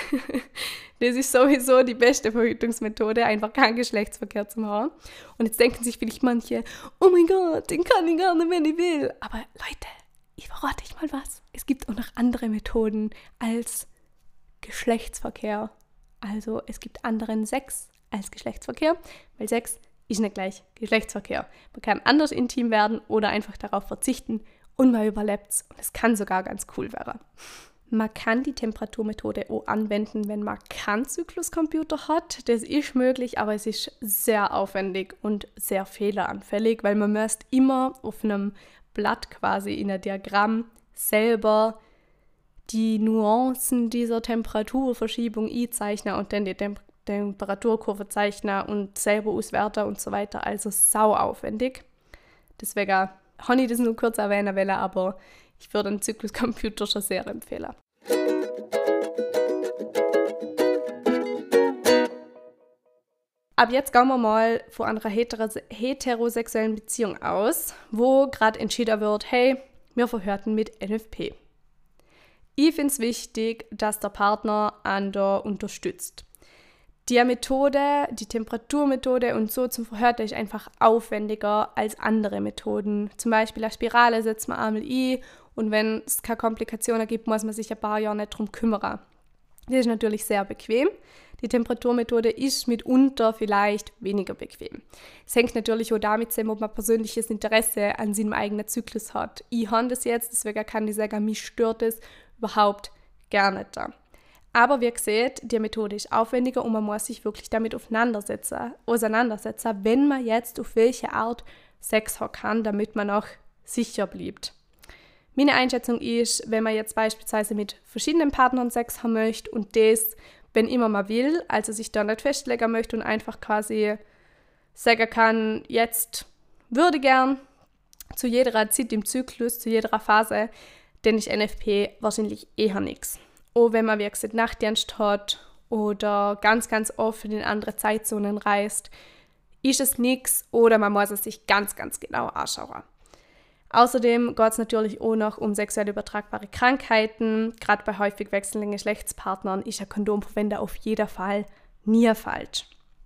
Das ist sowieso die beste Verhütungsmethode, einfach keinen Geschlechtsverkehr zu haben. Und jetzt denken sich vielleicht manche, oh mein Gott, den kann ich gar nicht, wenn ich will. Aber Leute, ich verrate euch mal was. Es gibt auch noch andere Methoden als Geschlechtsverkehr. Also es gibt anderen Sex als Geschlechtsverkehr, weil Sex ist nicht gleich Geschlechtsverkehr. Man kann anders intim werden oder einfach darauf verzichten und man überlebt es. Und es kann sogar ganz cool werden. Man kann die Temperaturmethode auch anwenden, wenn man keinen Zykluscomputer hat. Das ist möglich, aber es ist sehr aufwendig und sehr fehleranfällig, weil man müsste immer auf einem Blatt quasi in einem Diagramm selber die Nuancen dieser Temperaturverschiebung einzeichnen und dann die Tem- Temperaturkurve zeichnen und selber auswerten und so weiter. Also sau aufwendig. Deswegen habe ich das nur kurz erwähnen wollen, aber ich würde den Zykluscomputer schon sehr empfehlen. Ab jetzt gehen wir mal von einer heteros- heterosexuellen Beziehung aus, wo gerade entschieden wird, hey, wir verhüten mit N F P. Ich finde es wichtig, dass der Partner andere unterstützt. Die Methode, die Temperaturmethode und so zum Verhüten ist einfach aufwendiger als andere Methoden. Zum Beispiel eine Spirale setzt man einmal ein und wenn es keine Komplikationen gibt, muss man sich ein paar Jahre nicht darum kümmern. Das ist natürlich sehr bequem. Die Temperaturmethode ist mitunter vielleicht weniger bequem. Es hängt natürlich auch damit zusammen, ob man persönliches Interesse an seinem eigenen Zyklus hat. Ich habe das jetzt, deswegen kann ich sagen, mich stört es überhaupt gar nicht. Aber wie ihr seht, die Methode ist aufwendiger und man muss sich wirklich damit auseinandersetzen, auseinandersetzen, wenn man jetzt auf welche Art Sex haben kann, damit man auch sicher bleibt. Meine Einschätzung ist, wenn man jetzt beispielsweise mit verschiedenen Partnern Sex haben möchte und das, wenn immer man will, also sich da nicht festlegen möchte und einfach quasi sagen kann, jetzt würde gern zu jeder Zeit im Zyklus, zu jeder Phase, dann ist N F P wahrscheinlich eher nichts. Auch wenn man, wie gesagt, Nachtdienst hat oder ganz, ganz oft in andere Zeitzonen reist, ist es nichts oder man muss es sich ganz, ganz genau anschauen. Außerdem geht es natürlich auch noch um sexuell übertragbare Krankheiten. Gerade bei häufig wechselnden Geschlechtspartnern ist ein Kondomverwender auf jeden Fall nie falsch.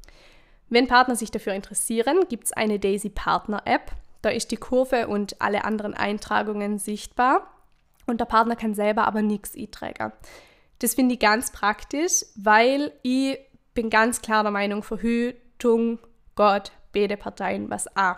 Wenn Partner sich dafür interessieren, gibt es eine Daisy Partner App. Da ist die Kurve und alle anderen Eintragungen sichtbar. Und der Partner kann selber aber nichts eintragen. Das finde ich ganz praktisch, weil ich bin ganz klar der Meinung, Verhütung geht beide Parteien was an.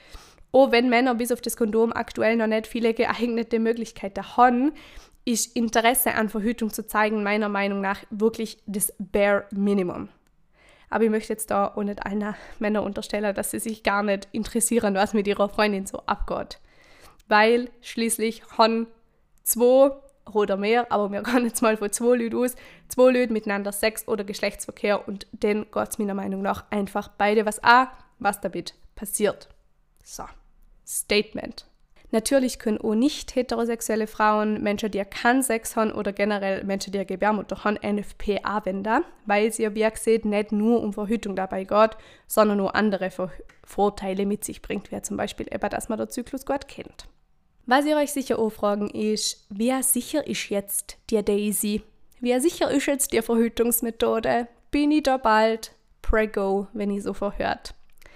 Auch wenn Männer bis auf das Kondom aktuell noch nicht viele geeignete Möglichkeiten haben, ist Interesse an Verhütung zu zeigen meiner Meinung nach wirklich das Bare Minimum. Aber ich möchte jetzt da auch nicht allen Männern unterstellen, dass sie sich gar nicht interessieren, was mit ihrer Freundin so abgeht. Weil schließlich haben zwei oder mehr, aber wir gehen jetzt mal von zwei Leuten aus, zwei Leute miteinander Sex oder Geschlechtsverkehr und dann geht es meiner Meinung nach einfach beide was an, was damit passiert. So, Statement. Natürlich können auch nicht heterosexuelle Frauen, Menschen, die keinen Sex haben oder generell Menschen, die eine Gebärmutter haben, N F P anwenden, weil es ja, wie ihr seht, nicht nur um Verhütung dabei geht, sondern auch andere Vor- Vorteile mit sich bringt, wie zum Beispiel eben, dass man den Zyklus gut kennt. Was ihr euch sicher auch fragen ist, wer sicher ist jetzt die Daisy? Wie sicher ist jetzt die Verhütungsmethode? Bin ich da bald Prego, wenn ich so verhört?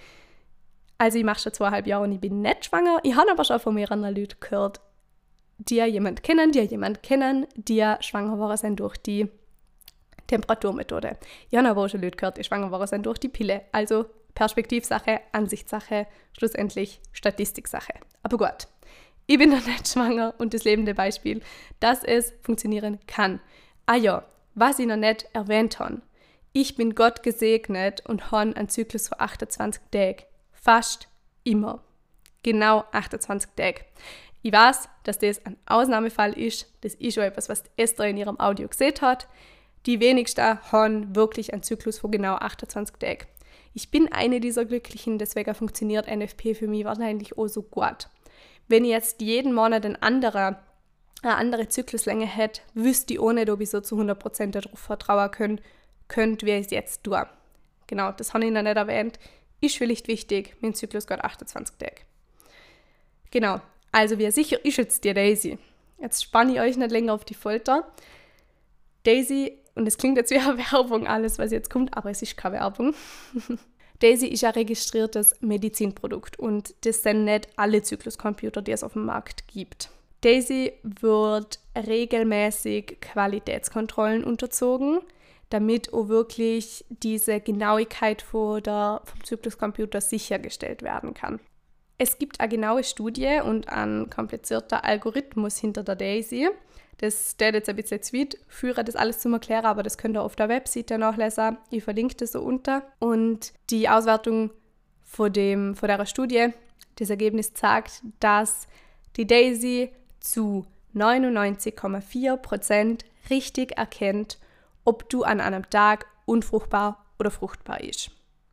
Also ich mache schon zweieinhalb Jahre und ich bin nicht schwanger. Ich habe aber schon von mehreren Leuten gehört, die jemand kennen, die jemand kennen, die schwanger geworden sind durch die Temperaturmethode. Ich habe aber auch schon Leute gehört, die schwanger geworden sind durch die Pille. Also Perspektivsache, Ansichtssache, schlussendlich Statistiksache. Aber gut, ich bin noch nicht schwanger und das lebende Beispiel, dass es funktionieren kann. Ah ja, was ich noch nicht erwähnt habe. Ich bin Gott gesegnet und habe einen Zyklus von achtundzwanzig Tagen. Fast immer. Genau achtundzwanzig Tage. Ich weiß, dass das ein Ausnahmefall ist. Das ist schon etwas, was Esther in ihrem Audio gesehen hat. Die wenigsten haben wirklich einen Zyklus von genau achtundzwanzig Tagen. Ich bin eine dieser Glücklichen, deswegen funktioniert N F P für mich wahrscheinlich auch so gut. Wenn ich jetzt jeden Monat ein anderer eine andere Zykluslänge hätte, wüsste ich auch nicht, ob ich so zu hundert Prozent darauf vertrauen können, könnt, wie ich es jetzt tue. Genau, das habe ich noch nicht erwähnt. Ist vielleicht wichtig, mein Zyklus geht achtundzwanzig Tage. Genau, also wie sicher ist jetzt die Daisy? Jetzt spanne ich euch nicht länger auf die Folter. Daisy, und es klingt jetzt wie eine Werbung, alles was jetzt kommt, aber es ist keine Werbung. Daisy ist ein registriertes Medizinprodukt und das sind nicht alle Zykluscomputer, die es auf dem Markt gibt. Daisy wird regelmäßig Qualitätskontrollen unterzogen, damit auch wirklich diese Genauigkeit von der, vom Zykluscomputer sichergestellt werden kann. Es gibt eine genaue Studie und ein komplizierter Algorithmus hinter der Daisy. Das steht jetzt ein bisschen zu weit, führe das alles zum Erklären, aber das könnt ihr auf der Webseite nachlesen. Ich verlinke das so unter. Und die Auswertung von, dem, von der Studie, das Ergebnis zeigt, dass die Daisy zu neunundneunzig Komma vier Prozent richtig erkennt, ob du an einem Tag unfruchtbar oder fruchtbar bist.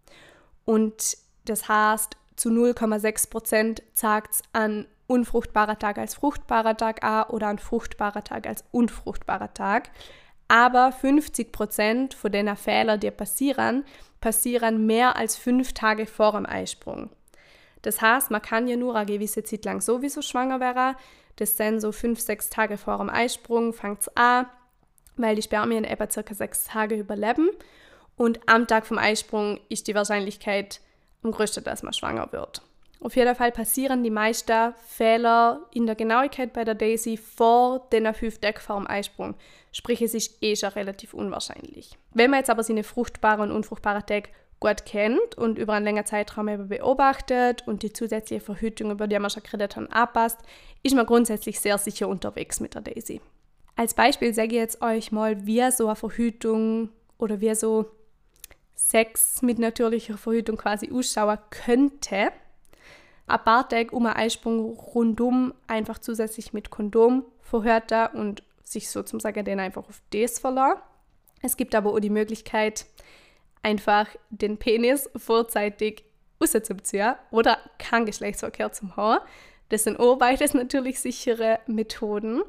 Und das heißt, zu null Komma sechs Prozent zeigt es an unfruchtbarer Tag als fruchtbarer Tag an oder ein fruchtbarer Tag als unfruchtbarer Tag. Aber fünfzig Prozent von den Fehlern, die passieren, passieren mehr als fünf Tage vor dem Eisprung. Das heißt, man kann ja nur eine gewisse Zeit lang sowieso schwanger werden. Das sind so fünf, sechs Tage vor dem Eisprung, fängt es an, weil die Spermien etwa circa sechs Tage überleben. Und am Tag vom Eisprung ist die Wahrscheinlichkeit am größten, dass man schwanger wird. Auf jeden Fall passieren die meisten Fehler in der Genauigkeit bei der Daisy vor den fünf Tagen vor dem Eisprung. Sprich, es ist eh schon relativ unwahrscheinlich. Wenn man jetzt aber seine fruchtbaren und unfruchtbaren Tage gut kennt und über einen längeren Zeitraum eben beobachtet und die zusätzliche Verhütung, über die man schon geredet hat, anpasst, ist man grundsätzlich sehr sicher unterwegs mit der Daisy. Als Beispiel sage ich jetzt euch mal, wie so eine Verhütung oder wie so Sex mit natürlicher Verhütung quasi ausschauen könnte. Ein paar Tage um einen Eisprung rundum einfach zusätzlich mit Kondom verhört und sich sozusagen den einfach auf das verlassen. Es gibt aber auch die Möglichkeit, einfach den Penis vorzeitig rauszuziehen oder keinen Geschlechtsverkehr zu haben. Das sind auch beides natürlich sichere Methoden.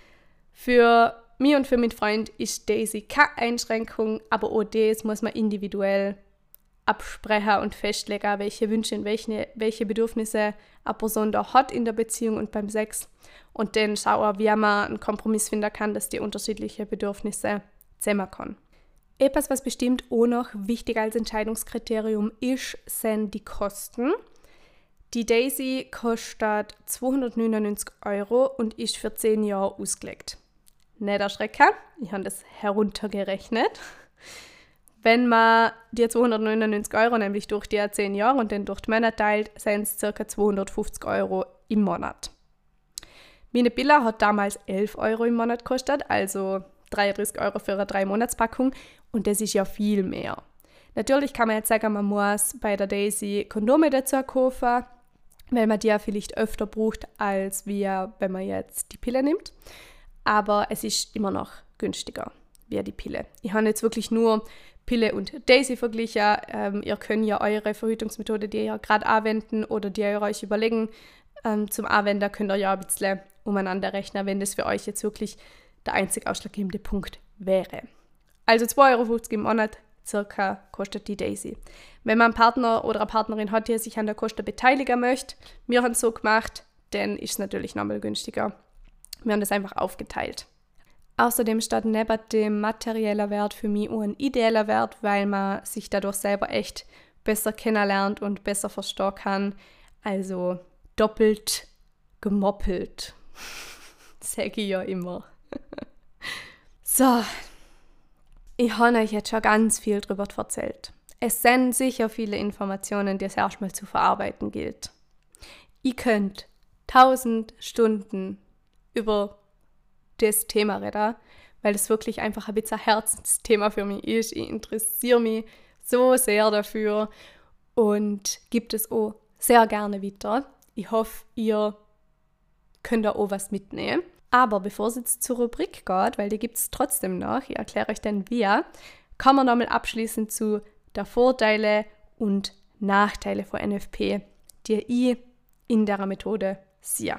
Für mich und für meinen Freund ist Daisy keine Einschränkung, aber auch das muss man individuell absprechen und festlegen, welche Wünsche und welche, welche Bedürfnisse eine Person da hat in der Beziehung und beim Sex. Und dann schauen, wie man einen Kompromiss finden kann, dass die unterschiedlichen Bedürfnisse zusammen können. Etwas, was bestimmt auch noch wichtig als Entscheidungskriterium ist, sind die Kosten. Die Daisy kostet zweihundertneunundneunzig Euro und ist für zehn Jahre ausgelegt. Nicht erschrecken, ich habe das heruntergerechnet. Wenn man die zweihundertneunundneunzig Euro nämlich durch die zehn Jahre und dann durch die Monate teilt, sind es ca. zweihundertfünfzig Euro im Monat. Meine Pille hat damals elf Euro im Monat gekostet, also dreiunddreißig Euro für eine drei Monats Packung und das ist ja viel mehr. Natürlich kann man jetzt sagen, man muss bei der Daisy Kondome dazu kaufen, weil man die ja vielleicht öfter braucht, als wir, wenn man jetzt die Pille nimmt. Aber es ist immer noch günstiger wie die Pille. Ich habe jetzt wirklich nur Pille und Daisy verglichen. Ähm, ihr könnt ja eure Verhütungsmethode, die ihr gerade anwenden oder die ihr euch überlegen, ähm, zum Anwenden, könnt ihr ja ein bisschen umeinander rechnen, wenn das für euch jetzt wirklich der einzig ausschlaggebende Punkt wäre. Also zwei Euro fünfzig im Monat circa kostet die Daisy. Wenn man einen Partner oder eine Partnerin hat, die sich an der Kosten beteiligen möchte, wir haben es so gemacht, dann ist es natürlich nochmal günstiger. Wir haben das einfach aufgeteilt. Außerdem steht neben dem materiellen Wert für mich auch ein ideeller Wert, weil man sich dadurch selber echt besser kennenlernt und besser verstehen kann. Also doppelt gemoppelt, sage ich ja immer. So, ich habe euch jetzt schon ganz viel darüber erzählt. Es sind sicher viele Informationen, die es erstmal zu verarbeiten gilt. Ihr könnt tausend Stunden über das Thema reden, weil es wirklich einfach ein bisschen ein Herzensthema für mich ist. Ich interessiere mich so sehr dafür und gibt es auch sehr gerne weiter. Ich hoffe, ihr könnt da auch was mitnehmen. Aber bevor es jetzt zur Rubrik geht, weil die gibt es trotzdem noch, ich erkläre euch dann wie, kommen wir nochmal abschließend zu der Vorteile und Nachteile von N F P, die ich in der Methode sehe.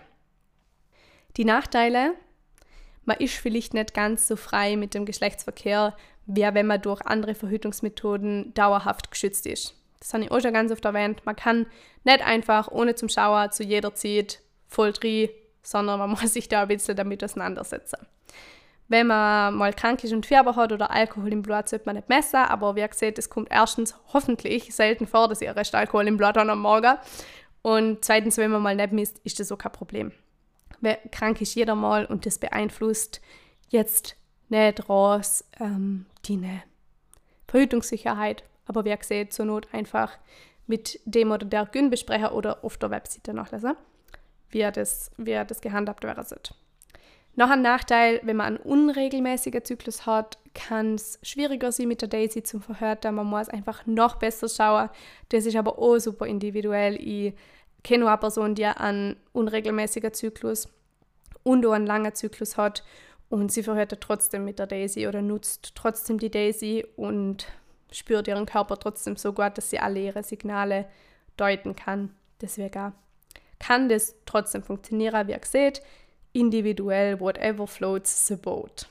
Die Nachteile: Man ist vielleicht nicht ganz so frei mit dem Geschlechtsverkehr, wie wenn man durch andere Verhütungsmethoden dauerhaft geschützt ist. Das habe ich auch schon ganz oft erwähnt. Man kann nicht einfach ohne zum Schauen zu jeder Zeit voll drin, sondern man muss sich da ein bisschen damit auseinandersetzen. Wenn man mal krank ist und Fieber hat oder Alkohol im Blut, sollte man nicht messen, aber wie gesagt, es kommt erstens hoffentlich selten vor, dass ihr Rest Alkohol im Blut habt am Morgen. Und zweitens, wenn man mal nicht misst, ist das auch kein Problem. Weil krank ist jeder mal und das beeinflusst jetzt nicht raus ähm, die Verhütungssicherheit. Aber wie gesagt, zur Not einfach mit dem oder der Gyn besprechen oder auf der Webseite nachlesen, wie das, wie das gehandhabt werden soll. Noch ein Nachteil: Wenn man einen unregelmäßigen Zyklus hat, kann es schwieriger sein mit der Daisy zum Verhüten. Man muss einfach noch besser schauen. Das ist aber auch super individuell. Ich kenne eine Person, die einen unregelmäßigen Zyklus und auch einen langen Zyklus hat und sie verhütet trotzdem mit der Daisy oder nutzt trotzdem die Daisy und spürt ihren Körper trotzdem so gut, dass sie alle ihre Signale deuten kann. Deswegen kann das trotzdem funktionieren, wie ihr seht. Individuell, whatever floats the boat.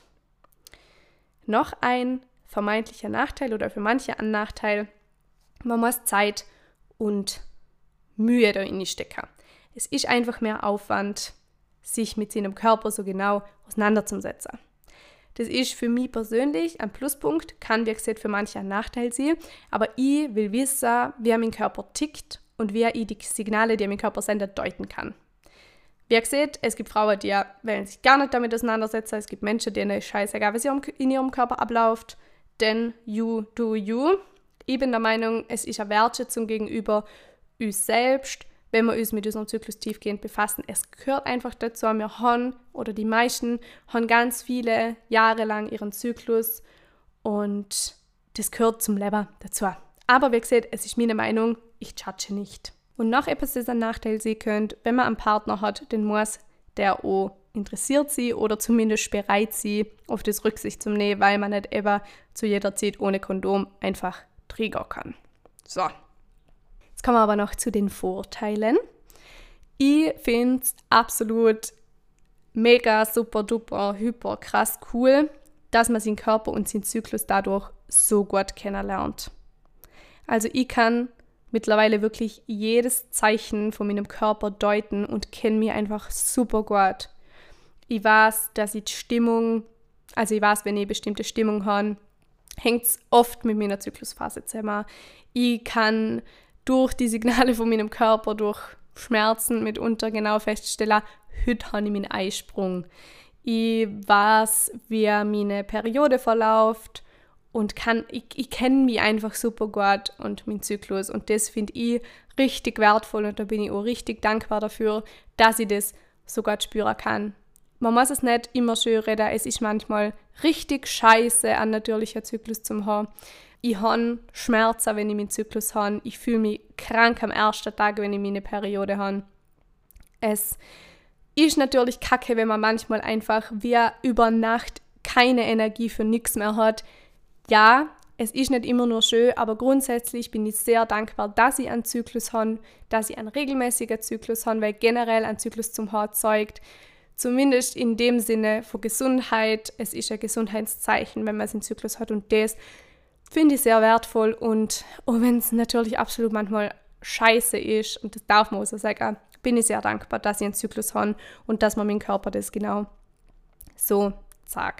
Noch ein vermeintlicher Nachteil oder für manche ein Nachteil: Man muss Zeit und Mühe da stecken. Es ist einfach mehr Aufwand, sich mit seinem Körper so genau auseinanderzusetzen. Das ist für mich persönlich ein Pluspunkt, kann wie gesagt für manche ein Nachteil sein, aber ich will wissen, wie mein Körper tickt und wie ich die Signale, die mein Körper sendet, deuten kann. Wie ihr seht, es gibt Frauen, die wollen sich gar nicht damit auseinandersetzen. Es gibt Menschen, denen ist scheißegal, was in ihrem Körper abläuft. Denn you do you. Ich bin der Meinung, es ist eine Wertschätzung gegenüber uns selbst, wenn wir uns mit unserem Zyklus tiefgehend befassen. Es gehört einfach dazu. Wir haben, oder die meisten, haben ganz viele Jahre lang ihren Zyklus und das gehört zum Leben dazu. Aber wie gesagt, es ist meine Meinung, ich judge nicht. Und noch etwas, das ein Nachteil sein könnte: Wenn man einen Partner hat, dann muss der auch interessiert sein oder zumindest bereit sein, auf das Rücksicht zu nehmen, weil man nicht eben zu jeder Zeit ohne Kondom einfach triggern kann. So, jetzt kommen wir aber noch zu den Vorteilen. Ich finde es absolut mega, super, duper, hyper, krass cool, dass man seinen Körper und seinen Zyklus dadurch so gut kennenlernt. Also ich kann mittlerweile wirklich jedes Zeichen von meinem Körper deuten und kenne mich einfach super gut. Ich weiß, dass ich die Stimmung, also ich weiß, wenn ich eine bestimmte Stimmung habe, hängt es oft mit meiner Zyklusphase zusammen. Ich kann durch die Signale von meinem Körper, durch Schmerzen mitunter genau feststellen, heute habe ich meinen Eisprung. Ich weiß, wie meine Periode verläuft. Und kann, ich, ich kenne mich einfach super gut und meinen Zyklus. Und das finde ich richtig wertvoll und da bin ich auch richtig dankbar dafür, dass ich das so gut spüren kann. Man muss es nicht immer schön reden, es ist manchmal richtig scheiße, einen natürlichen Zyklus zu haben. Ich habe Schmerzen, wenn ich meinen Zyklus habe. Ich fühle mich krank am ersten Tag, wenn ich meine Periode habe. Es ist natürlich kacke, wenn man manchmal einfach wie über Nacht keine Energie für nichts mehr hat. Ja, es ist nicht immer nur schön, aber grundsätzlich bin ich sehr dankbar, dass ich einen Zyklus habe, dass ich einen regelmäßigen Zyklus habe, weil generell ein Zyklus zum Haar zeugt, zumindest in dem Sinne von Gesundheit. Es ist ein Gesundheitszeichen, wenn man seinen Zyklus hat und das finde ich sehr wertvoll und auch wenn es natürlich absolut manchmal scheiße ist, und das darf man auch so sagen, bin ich sehr dankbar, dass ich einen Zyklus habe und dass man mein Körper das genau so sagt.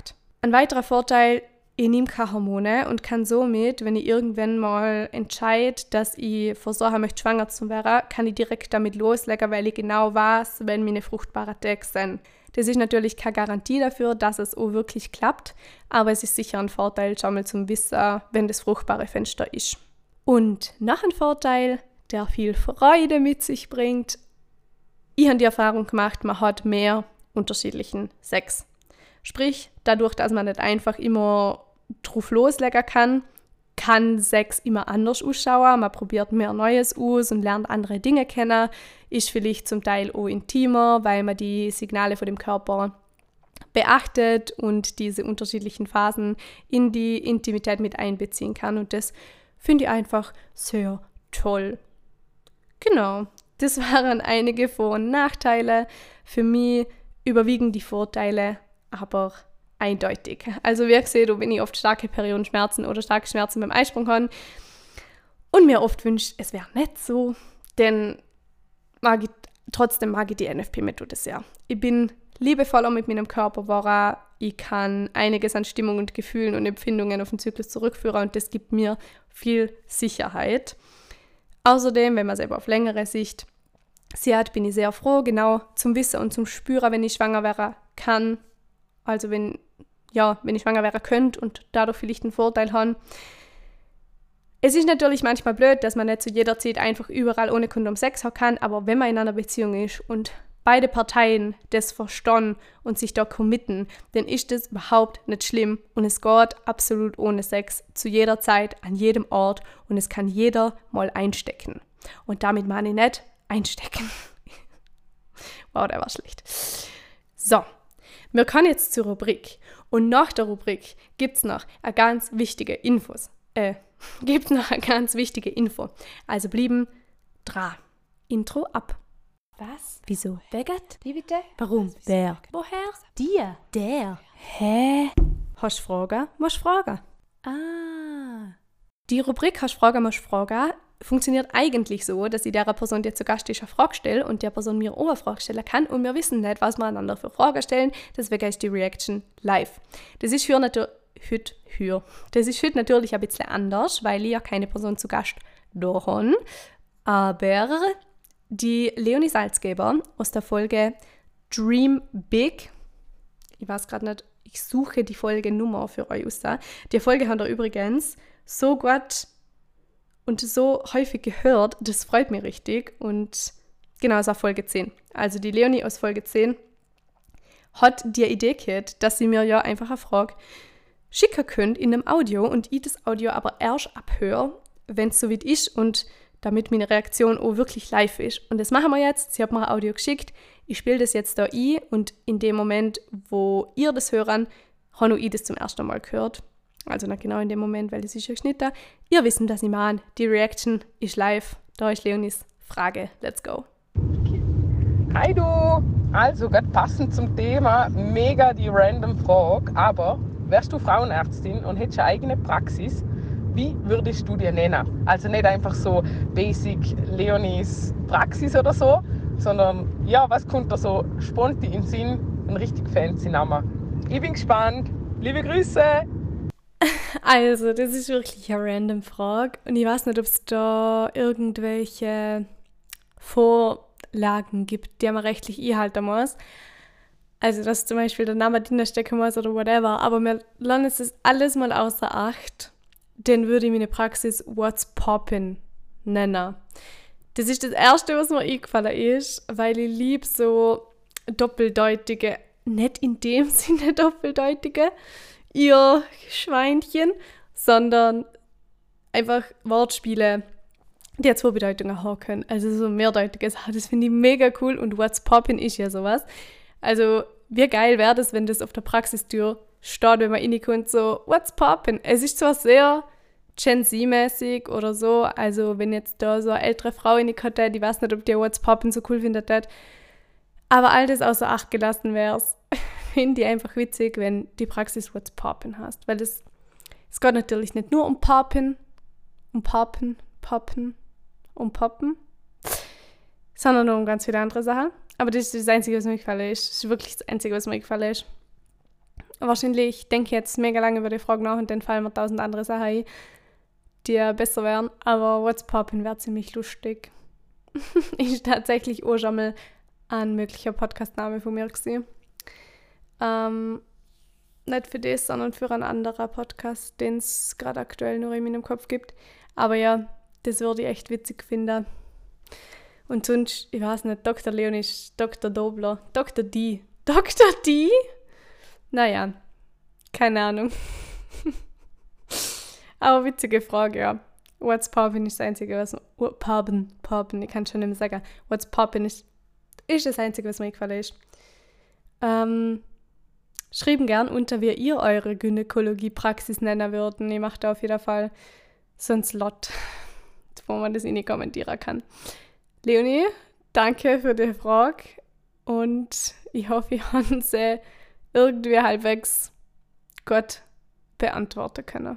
Ein weiterer Vorteil, ich nehme keine Hormone und kann somit, wenn ich irgendwann mal entscheide, dass ich versuchen möchte, schwanger zu werden, kann ich direkt damit loslegen, weil ich genau weiß, wenn meine fruchtbaren Tage sind. Das ist natürlich keine Garantie dafür, dass es auch wirklich klappt, aber es ist sicher ein Vorteil, schon mal zum Wissen, wenn das fruchtbare Fenster ist. Und noch ein Vorteil, der viel Freude mit sich bringt. Ich habe die Erfahrung gemacht, man hat mehr unterschiedlichen Sex. Sprich, dadurch, dass man nicht einfach immer drauf loslegen kann, kann Sex immer anders ausschauen. Man probiert mehr Neues aus und lernt andere Dinge kennen. Ist vielleicht zum Teil auch intimer, weil man die Signale von dem Körper beachtet und diese unterschiedlichen Phasen in die Intimität mit einbeziehen kann. Und das finde ich einfach sehr toll. Genau, das waren einige Vor- und Nachteile. Für mich überwiegen die Vorteile, aber eindeutig. Also wie ihr seht, wenn ich oft starke Periodenschmerzen oder starke Schmerzen beim Eisprung habe und mir oft wünsche, es wäre nicht so, denn mag ich, trotzdem mag ich die N F P-Methode sehr. Ich bin liebevoller mit meinem Körper geworden, ich kann einiges an Stimmung und Gefühlen und Empfindungen auf den Zyklus zurückführen und das gibt mir viel Sicherheit. Außerdem, wenn man selber auf längere Sicht sieht, bin ich sehr froh, genau zum Wissen und zum Spüren, wenn ich schwanger werden kann. Also wenn, ja, wenn ich schwanger werden könnte und dadurch vielleicht einen Vorteil habe. Es ist natürlich manchmal blöd, dass man nicht zu jeder Zeit einfach überall ohne Kondom Sex haben kann, aber wenn man in einer Beziehung ist und beide Parteien das verstehen und sich da committen, dann ist das überhaupt nicht schlimm und es geht absolut ohne Sex zu jeder Zeit, an jedem Ort und es kann jeder mal einstecken. Und damit meine ich nicht einstecken. Wow, der war schlecht. So. Wir kommen jetzt zur Rubrik und nach der Rubrik gibt es noch eine ganz wichtige Infos. Äh, gibt noch eine ganz wichtige Info. Also blieben dran. Intro ab. Was? Wieso? Wer geht? Wie bitte? Warum? Wer? Woher? Dir. Der. Hä? Hast du Fragen? Musst fragen. Ah. Die Rubrik Hast du Fragen, musst fragen funktioniert eigentlich so, dass ich der Person, die zu Gast ist, eine Frage stelle und der Person mir auch eine Frage stellen kann und wir wissen nicht, was wir einander für Fragen stellen, deswegen ist die Reaction live. Das ist für natürlich heute, für. Das ist heute natürlich ein bisschen anders, weil ich ja keine Person zu Gast da habe, aber die Leonie Salzgeber aus der Folge Dream Big, ich weiß gerade nicht, ich suche die Folgennummer für euch aus. Die Folge hat er übrigens so gut und so häufig gehört, das freut mich richtig. Und genau, es war Folge zehn. Also die Leonie aus Folge zehn hat die Idee gehabt, dass sie mir ja einfach eine Frage schicken könnt in einem Audio und ich das Audio aber erst abhöre, wenn es so weit ist und damit meine Reaktion auch wirklich live ist. Und das machen wir jetzt. Sie hat mir ein Audio geschickt. Ich spiele das jetzt da ein und in dem Moment, wo ihr das hören, habe ich das zum ersten Mal gehört. Also nicht genau in dem Moment, weil das ist ja geschnitten. Ihr wisst, was ich meine. Die Reaction ist live. Da ist Leonies Frage. Let's go. Hi du! Also, gerade passend zum Thema, mega die random Frage, aber wärst du Frauenärztin und hättest eine eigene Praxis, wie würdest du dir nennen? Also nicht einfach so basic Leonies Praxis oder so, sondern ja, was kommt da so spontan in den Sinn? Ein richtig fancy Name. Ich bin gespannt. Liebe Grüße! Also, das ist wirklich eine random Frage und ich weiß nicht, ob es da irgendwelche Vorlagen gibt, die man rechtlich einhalten muss. Also, dass zum Beispiel der Name drin stecken muss oder whatever, aber wir lassen das alles mal außer Acht. Den würde ich meine Praxis What's Poppin' nennen. Das ist das Erste, was mir eingefallen ist, weil ich liebe so doppeldeutige, nicht in dem Sinne doppeldeutige, ihr Schweinchen, sondern einfach Wortspiele, die ja zwei Bedeutungen haben können. Also so mehrdeutige Sachen, das finde ich mega cool und What's Poppin' ist ja sowas. Also wie geil wäre das, wenn das auf der Praxistür steht, wenn man reinkommt, so What's Poppin'? Es ist zwar sehr Gen Z-mäßig oder so, also wenn jetzt da so eine ältere Frau reinkommt, die weiß nicht, ob die What's Poppin' so cool findet, aber all das außer Acht gelassen wäre es, finde ich einfach witzig, wenn die Praxis What's Poppin' heißt, weil es, es geht natürlich nicht nur um Poppin', um Poppin', Poppen, um Poppen, sondern nur um ganz viele andere Sachen. Aber das ist das Einzige, was mir gefallen ist. Das ist wirklich das Einzige, was mir gefallen ist. wahrscheinlich denke ich jetzt mega lange über die Frage nach und dann fallen mir tausend andere Sachen ein, die besser wären. Aber What's Poppin' wäre ziemlich lustig. Ist tatsächlich auch schon mal ein möglicher Podcast-Name von mir gewesen. Ähm, nicht für das, sondern für einen anderen Podcast, den es gerade aktuell nur in meinem Kopf gibt. Aber ja, das würde ich echt witzig finden. Und sonst, ich weiß nicht, Doktor Leon ist Doktor Dobler. Doktor D. Doktor D? Naja, keine Ahnung. Aber witzige Frage, ja. What's Poppin' ist das Einzige, was mir... Oh, Poppin', Poppin', ich kann schon nicht mehr sagen. What's Poppin' ist, ist das Einzige, was mir eingefallen ist. Ähm, schreiben gern unter, wie ihr eure Gynäkologie-Praxis nennen würden. Ich mache da auf jeden Fall so einen Slot, wo man das nicht kommentieren kann. Leonie, danke für die Frage und ich hoffe, ich habe sie irgendwie halbwegs gut beantworten können.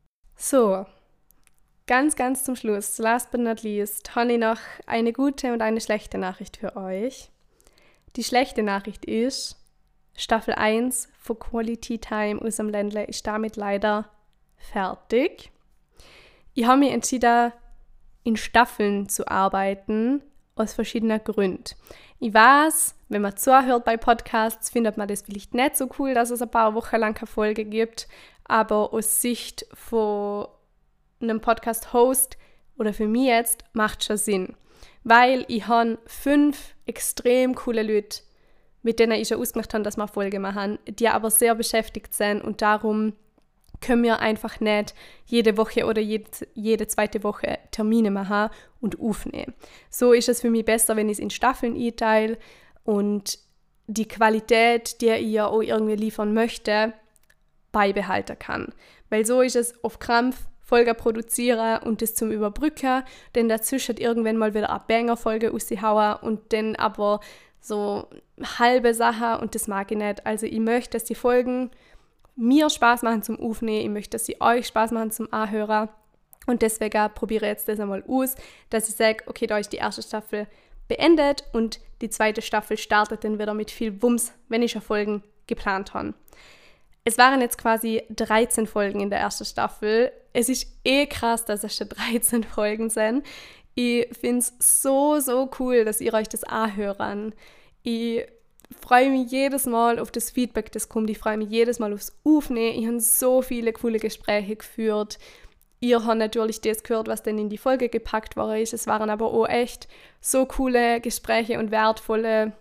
So, ganz, ganz zum Schluss, last but not least, habe ich noch eine gute und eine schlechte Nachricht für euch. Die schlechte Nachricht ist, Staffel eins von Quality Time aus dem Ländle ist damit leider fertig. Ich habe mich entschieden, in Staffeln zu arbeiten, aus verschiedenen Gründen. Ich weiß, wenn man zuhört bei Podcasts, findet man das vielleicht nicht so cool, dass es ein paar Wochen lang keine Folge gibt, aber aus Sicht von einem Podcast-Host oder für mich jetzt macht es schon Sinn, weil ich habe fünf extrem coole Leute, mit denen ich schon ausgemacht habe, dass wir eine Folge machen, die aber sehr beschäftigt sind und darum können wir einfach nicht jede Woche oder jede, jede zweite Woche Termine machen und aufnehmen. So ist es für mich besser, wenn ich es in Staffeln einteile und die Qualität, die ich ja auch irgendwie liefern möchte, beibehalten kann. Weil so ist es auf Krampf, Folge produzieren und das zum Überbrücken, denn dazwischen irgendwann mal wieder eine Banger-Folge raushauen und dann aber so halbe Sachen und das mag ich nicht. Also ich möchte, dass die Folgen mir Spaß machen zum Aufnehmen, ich möchte, dass sie euch Spaß machen zum Anhören und deswegen probiere ich jetzt das einmal aus, dass ich sage, okay, da ist die erste Staffel beendet und die zweite Staffel startet dann wieder mit viel Wumms, wenn ich schon Folgen geplant habe. Es waren jetzt quasi dreizehn Folgen in der ersten Staffel. Es ist eh krass, dass es schon dreizehn Folgen sind. Ich finde es so, so cool, dass ihr euch das anhören. Ich freue mich jedes Mal auf das Feedback, das kommt. Ich freue mich jedes Mal aufs Aufnehmen. Ich habe so viele coole Gespräche geführt. Ihr habt natürlich das gehört, was dann in die Folge gepackt worden ist. Es waren aber auch echt so coole Gespräche und wertvolle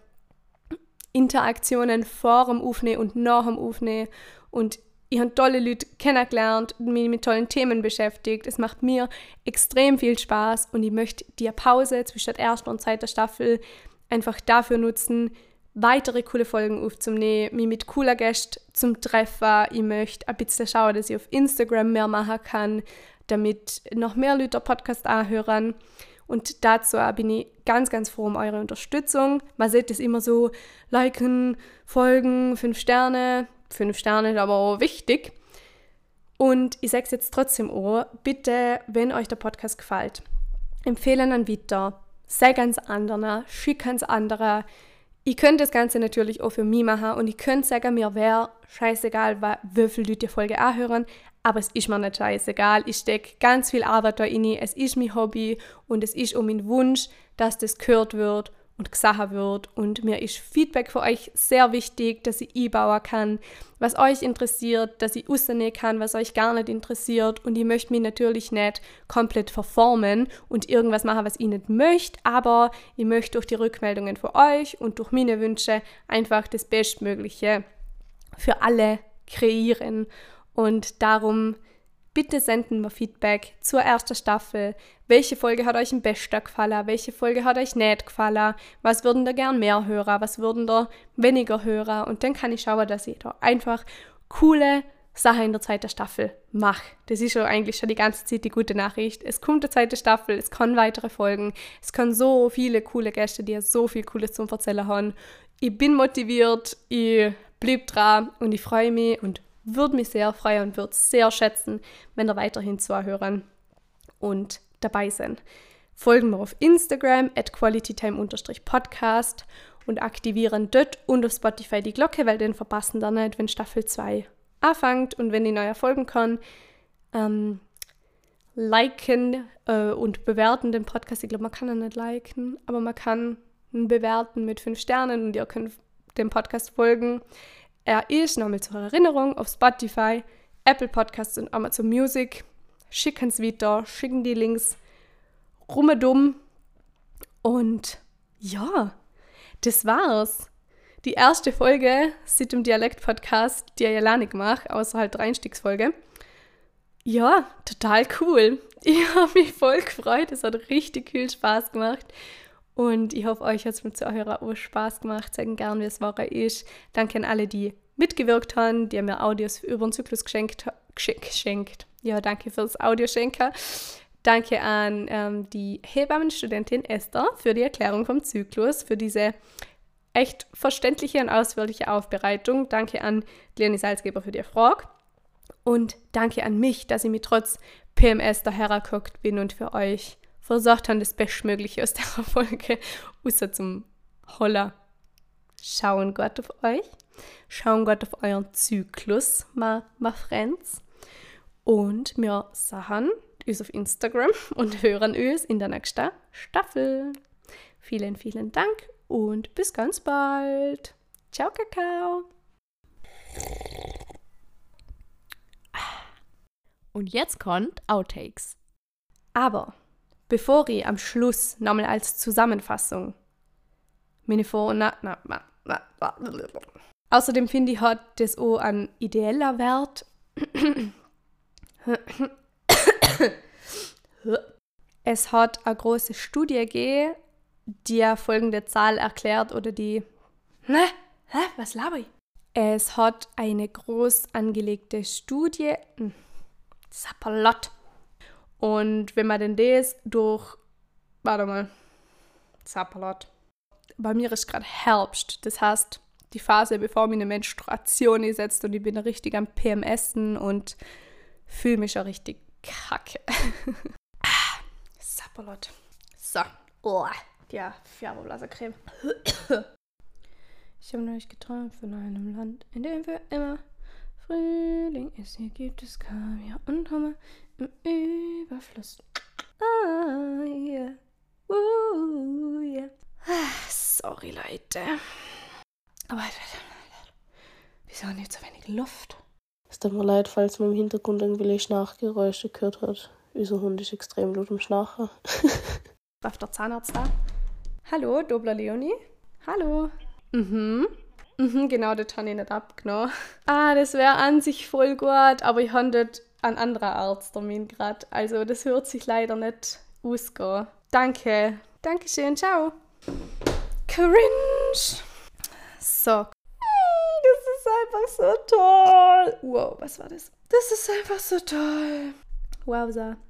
Interaktionen vor dem Aufnehmen und nach dem Aufnehmen. Und ich habe tolle Leute kennengelernt, mich mit tollen Themen beschäftigt. Es macht mir extrem viel Spaß und ich möchte die Pause zwischen der ersten und zweiten Staffel einfach dafür nutzen, weitere coole Folgen aufzunehmen, mich mit cooler Gästen zum Treffen. Ich möchte ein bisschen schauen, dass ich auf Instagram mehr machen kann, damit noch mehr Leute den Podcast anhören. Und dazu bin ich ganz, ganz froh um eure Unterstützung. Man sieht das immer so, liken, folgen, fünf Sterne. Fünf Sterne ist aber auch wichtig. Und ich sage es jetzt trotzdem auch, bitte, wenn euch der Podcast gefällt, empfehlen ihn weiter, sag ans anderen, schick ans andere. Ich könnte das Ganze natürlich auch für mich machen und ich könnte sagen, mir wäre scheißegal, wie viele Leute die Folge anhören, aber es ist mir nicht scheißegal. Ich stecke ganz viel Arbeit da rein, es ist mein Hobby und es ist um mein Wunsch, dass das gehört wird und gesagt wird. Und mir ist Feedback für euch sehr wichtig, dass ich einbauen kann, was euch interessiert, dass ich rausnehmen kann, was euch gar nicht interessiert. Und ich möchte mich natürlich nicht komplett verformen und irgendwas machen, was ich nicht möchte, aber ich möchte durch die Rückmeldungen von euch und durch meine Wünsche einfach das Bestmögliche für alle kreieren. Und darum bitte senden wir Feedback zur ersten Staffel. Welche Folge hat euch am besten gefallen? Welche Folge hat euch nicht gefallen? Was würden da gern mehr hören? Was würden da weniger hören? Und dann kann ich schauen, dass ich da einfach coole Sachen in der zweiten Staffel mache. Das ist schon eigentlich schon die ganze Zeit die gute Nachricht. Es kommt eine zweite Staffel, es kann weitere Folgen, es kann so viele coole Gäste, die so viel Cooles zum Erzählen haben. Ich bin motiviert, ich bleib dran und ich freue mich und würde mich sehr freuen und würde es sehr schätzen, wenn ihr weiterhin zuhören und dabei sind. folgen mir auf Instagram at qualitytime-podcast und aktivieren dort und auf Spotify die Glocke, weil den verpassen dann nicht, wenn Staffel zwei anfängt und wenn die neue folgen kann. Ähm, liken äh, und bewerten den Podcast. Ich glaube, man kann ihn nicht liken, aber man kann ihn bewerten mit fünf Sternen und ihr könnt dem Podcast folgen. Er ist, nochmal zur Erinnerung, auf Spotify, Apple Podcasts und Amazon Music. Schicken es wieder, schicken die Links rummedumm. Und ja, das war's. Die erste Folge seit dem Dialekt-Podcast, die ich alleine gemacht, außer halt der Einstiegsfolge. Ja, total cool. Ich habe mich voll gefreut. Es hat richtig viel Spaß gemacht. Und ich hoffe, euch hat es mit Zuhörer auch Spaß gemacht. Sagen gern, wie es war ist. Danke an alle, die mitgewirkt haben, die mir Audios über den Zyklus geschenkt haben. Geschenkt. Ja, danke fürs Audioschenken. Danke an ähm, die Hebammenstudentin Esther für die Erklärung vom Zyklus, für diese echt verständliche und ausführliche Aufbereitung. Danke an Leonie Salzgeber für die Frage. Und danke an mich, dass ich mir trotz P M S dahergeguckt bin und für euch versucht habe, das Bestmögliche aus der Folge außer zum Holler. Schauen Gott auf euch. Schauen Gott auf euren Zyklus, my, my friends. Und wir sahen uns auf Instagram und hören uns in der nächsten Staffel. Vielen, vielen Dank und bis ganz bald. Ciao, Kakao. Und jetzt kommt Outtakes. Aber bevor ich am Schluss nochmal als Zusammenfassung meine Vor- und na, na, na, na, na. Außerdem finde ich, hat das auch einen ideeller Wert. Es hat eine große Studie gegeben, die folgende Zahl erklärt oder die... Ne? Hä? Was laber ich? Es hat eine groß angelegte Studie... Zappalott. Und wenn man denn das durch... Warte mal. Zappalott. Bei mir ist gerade Herbst. Das heißt, die Phase, bevor meine Menstruation einsetzt und ich bin richtig am P M S und fühle mich schon richtig kacke. Zappalott. So. Oh, ja, Färberblasercreme. Ich habe neulich geträumt von einem Land, in dem für immer Frühling ist. Hier gibt es Kaviar und Hummer im Überfluss. Ah, yeah. Uh, yeah. Sorry, Leute. Aber wieso nicht so wenig Luft? Es tut mir leid, falls man im Hintergrund irgendwie Schnarchgeräusche gehört hat. Unser Hund ist extrem laut im Schnarchen. Darf der Zahnarzt da? Hallo, Dobler Leonie? Hallo. Mhm. Mhm, genau, das habe ich nicht abgenommen. Ah, das wäre an sich voll gut, aber ich habe dort einen anderen Arzttermin gerade. Also das hört sich leider nicht ausgehen. Danke. Dankeschön, ciao. Cringe. So. Das ist einfach so toll. Wow, was war das? Das ist einfach so toll. Wowza.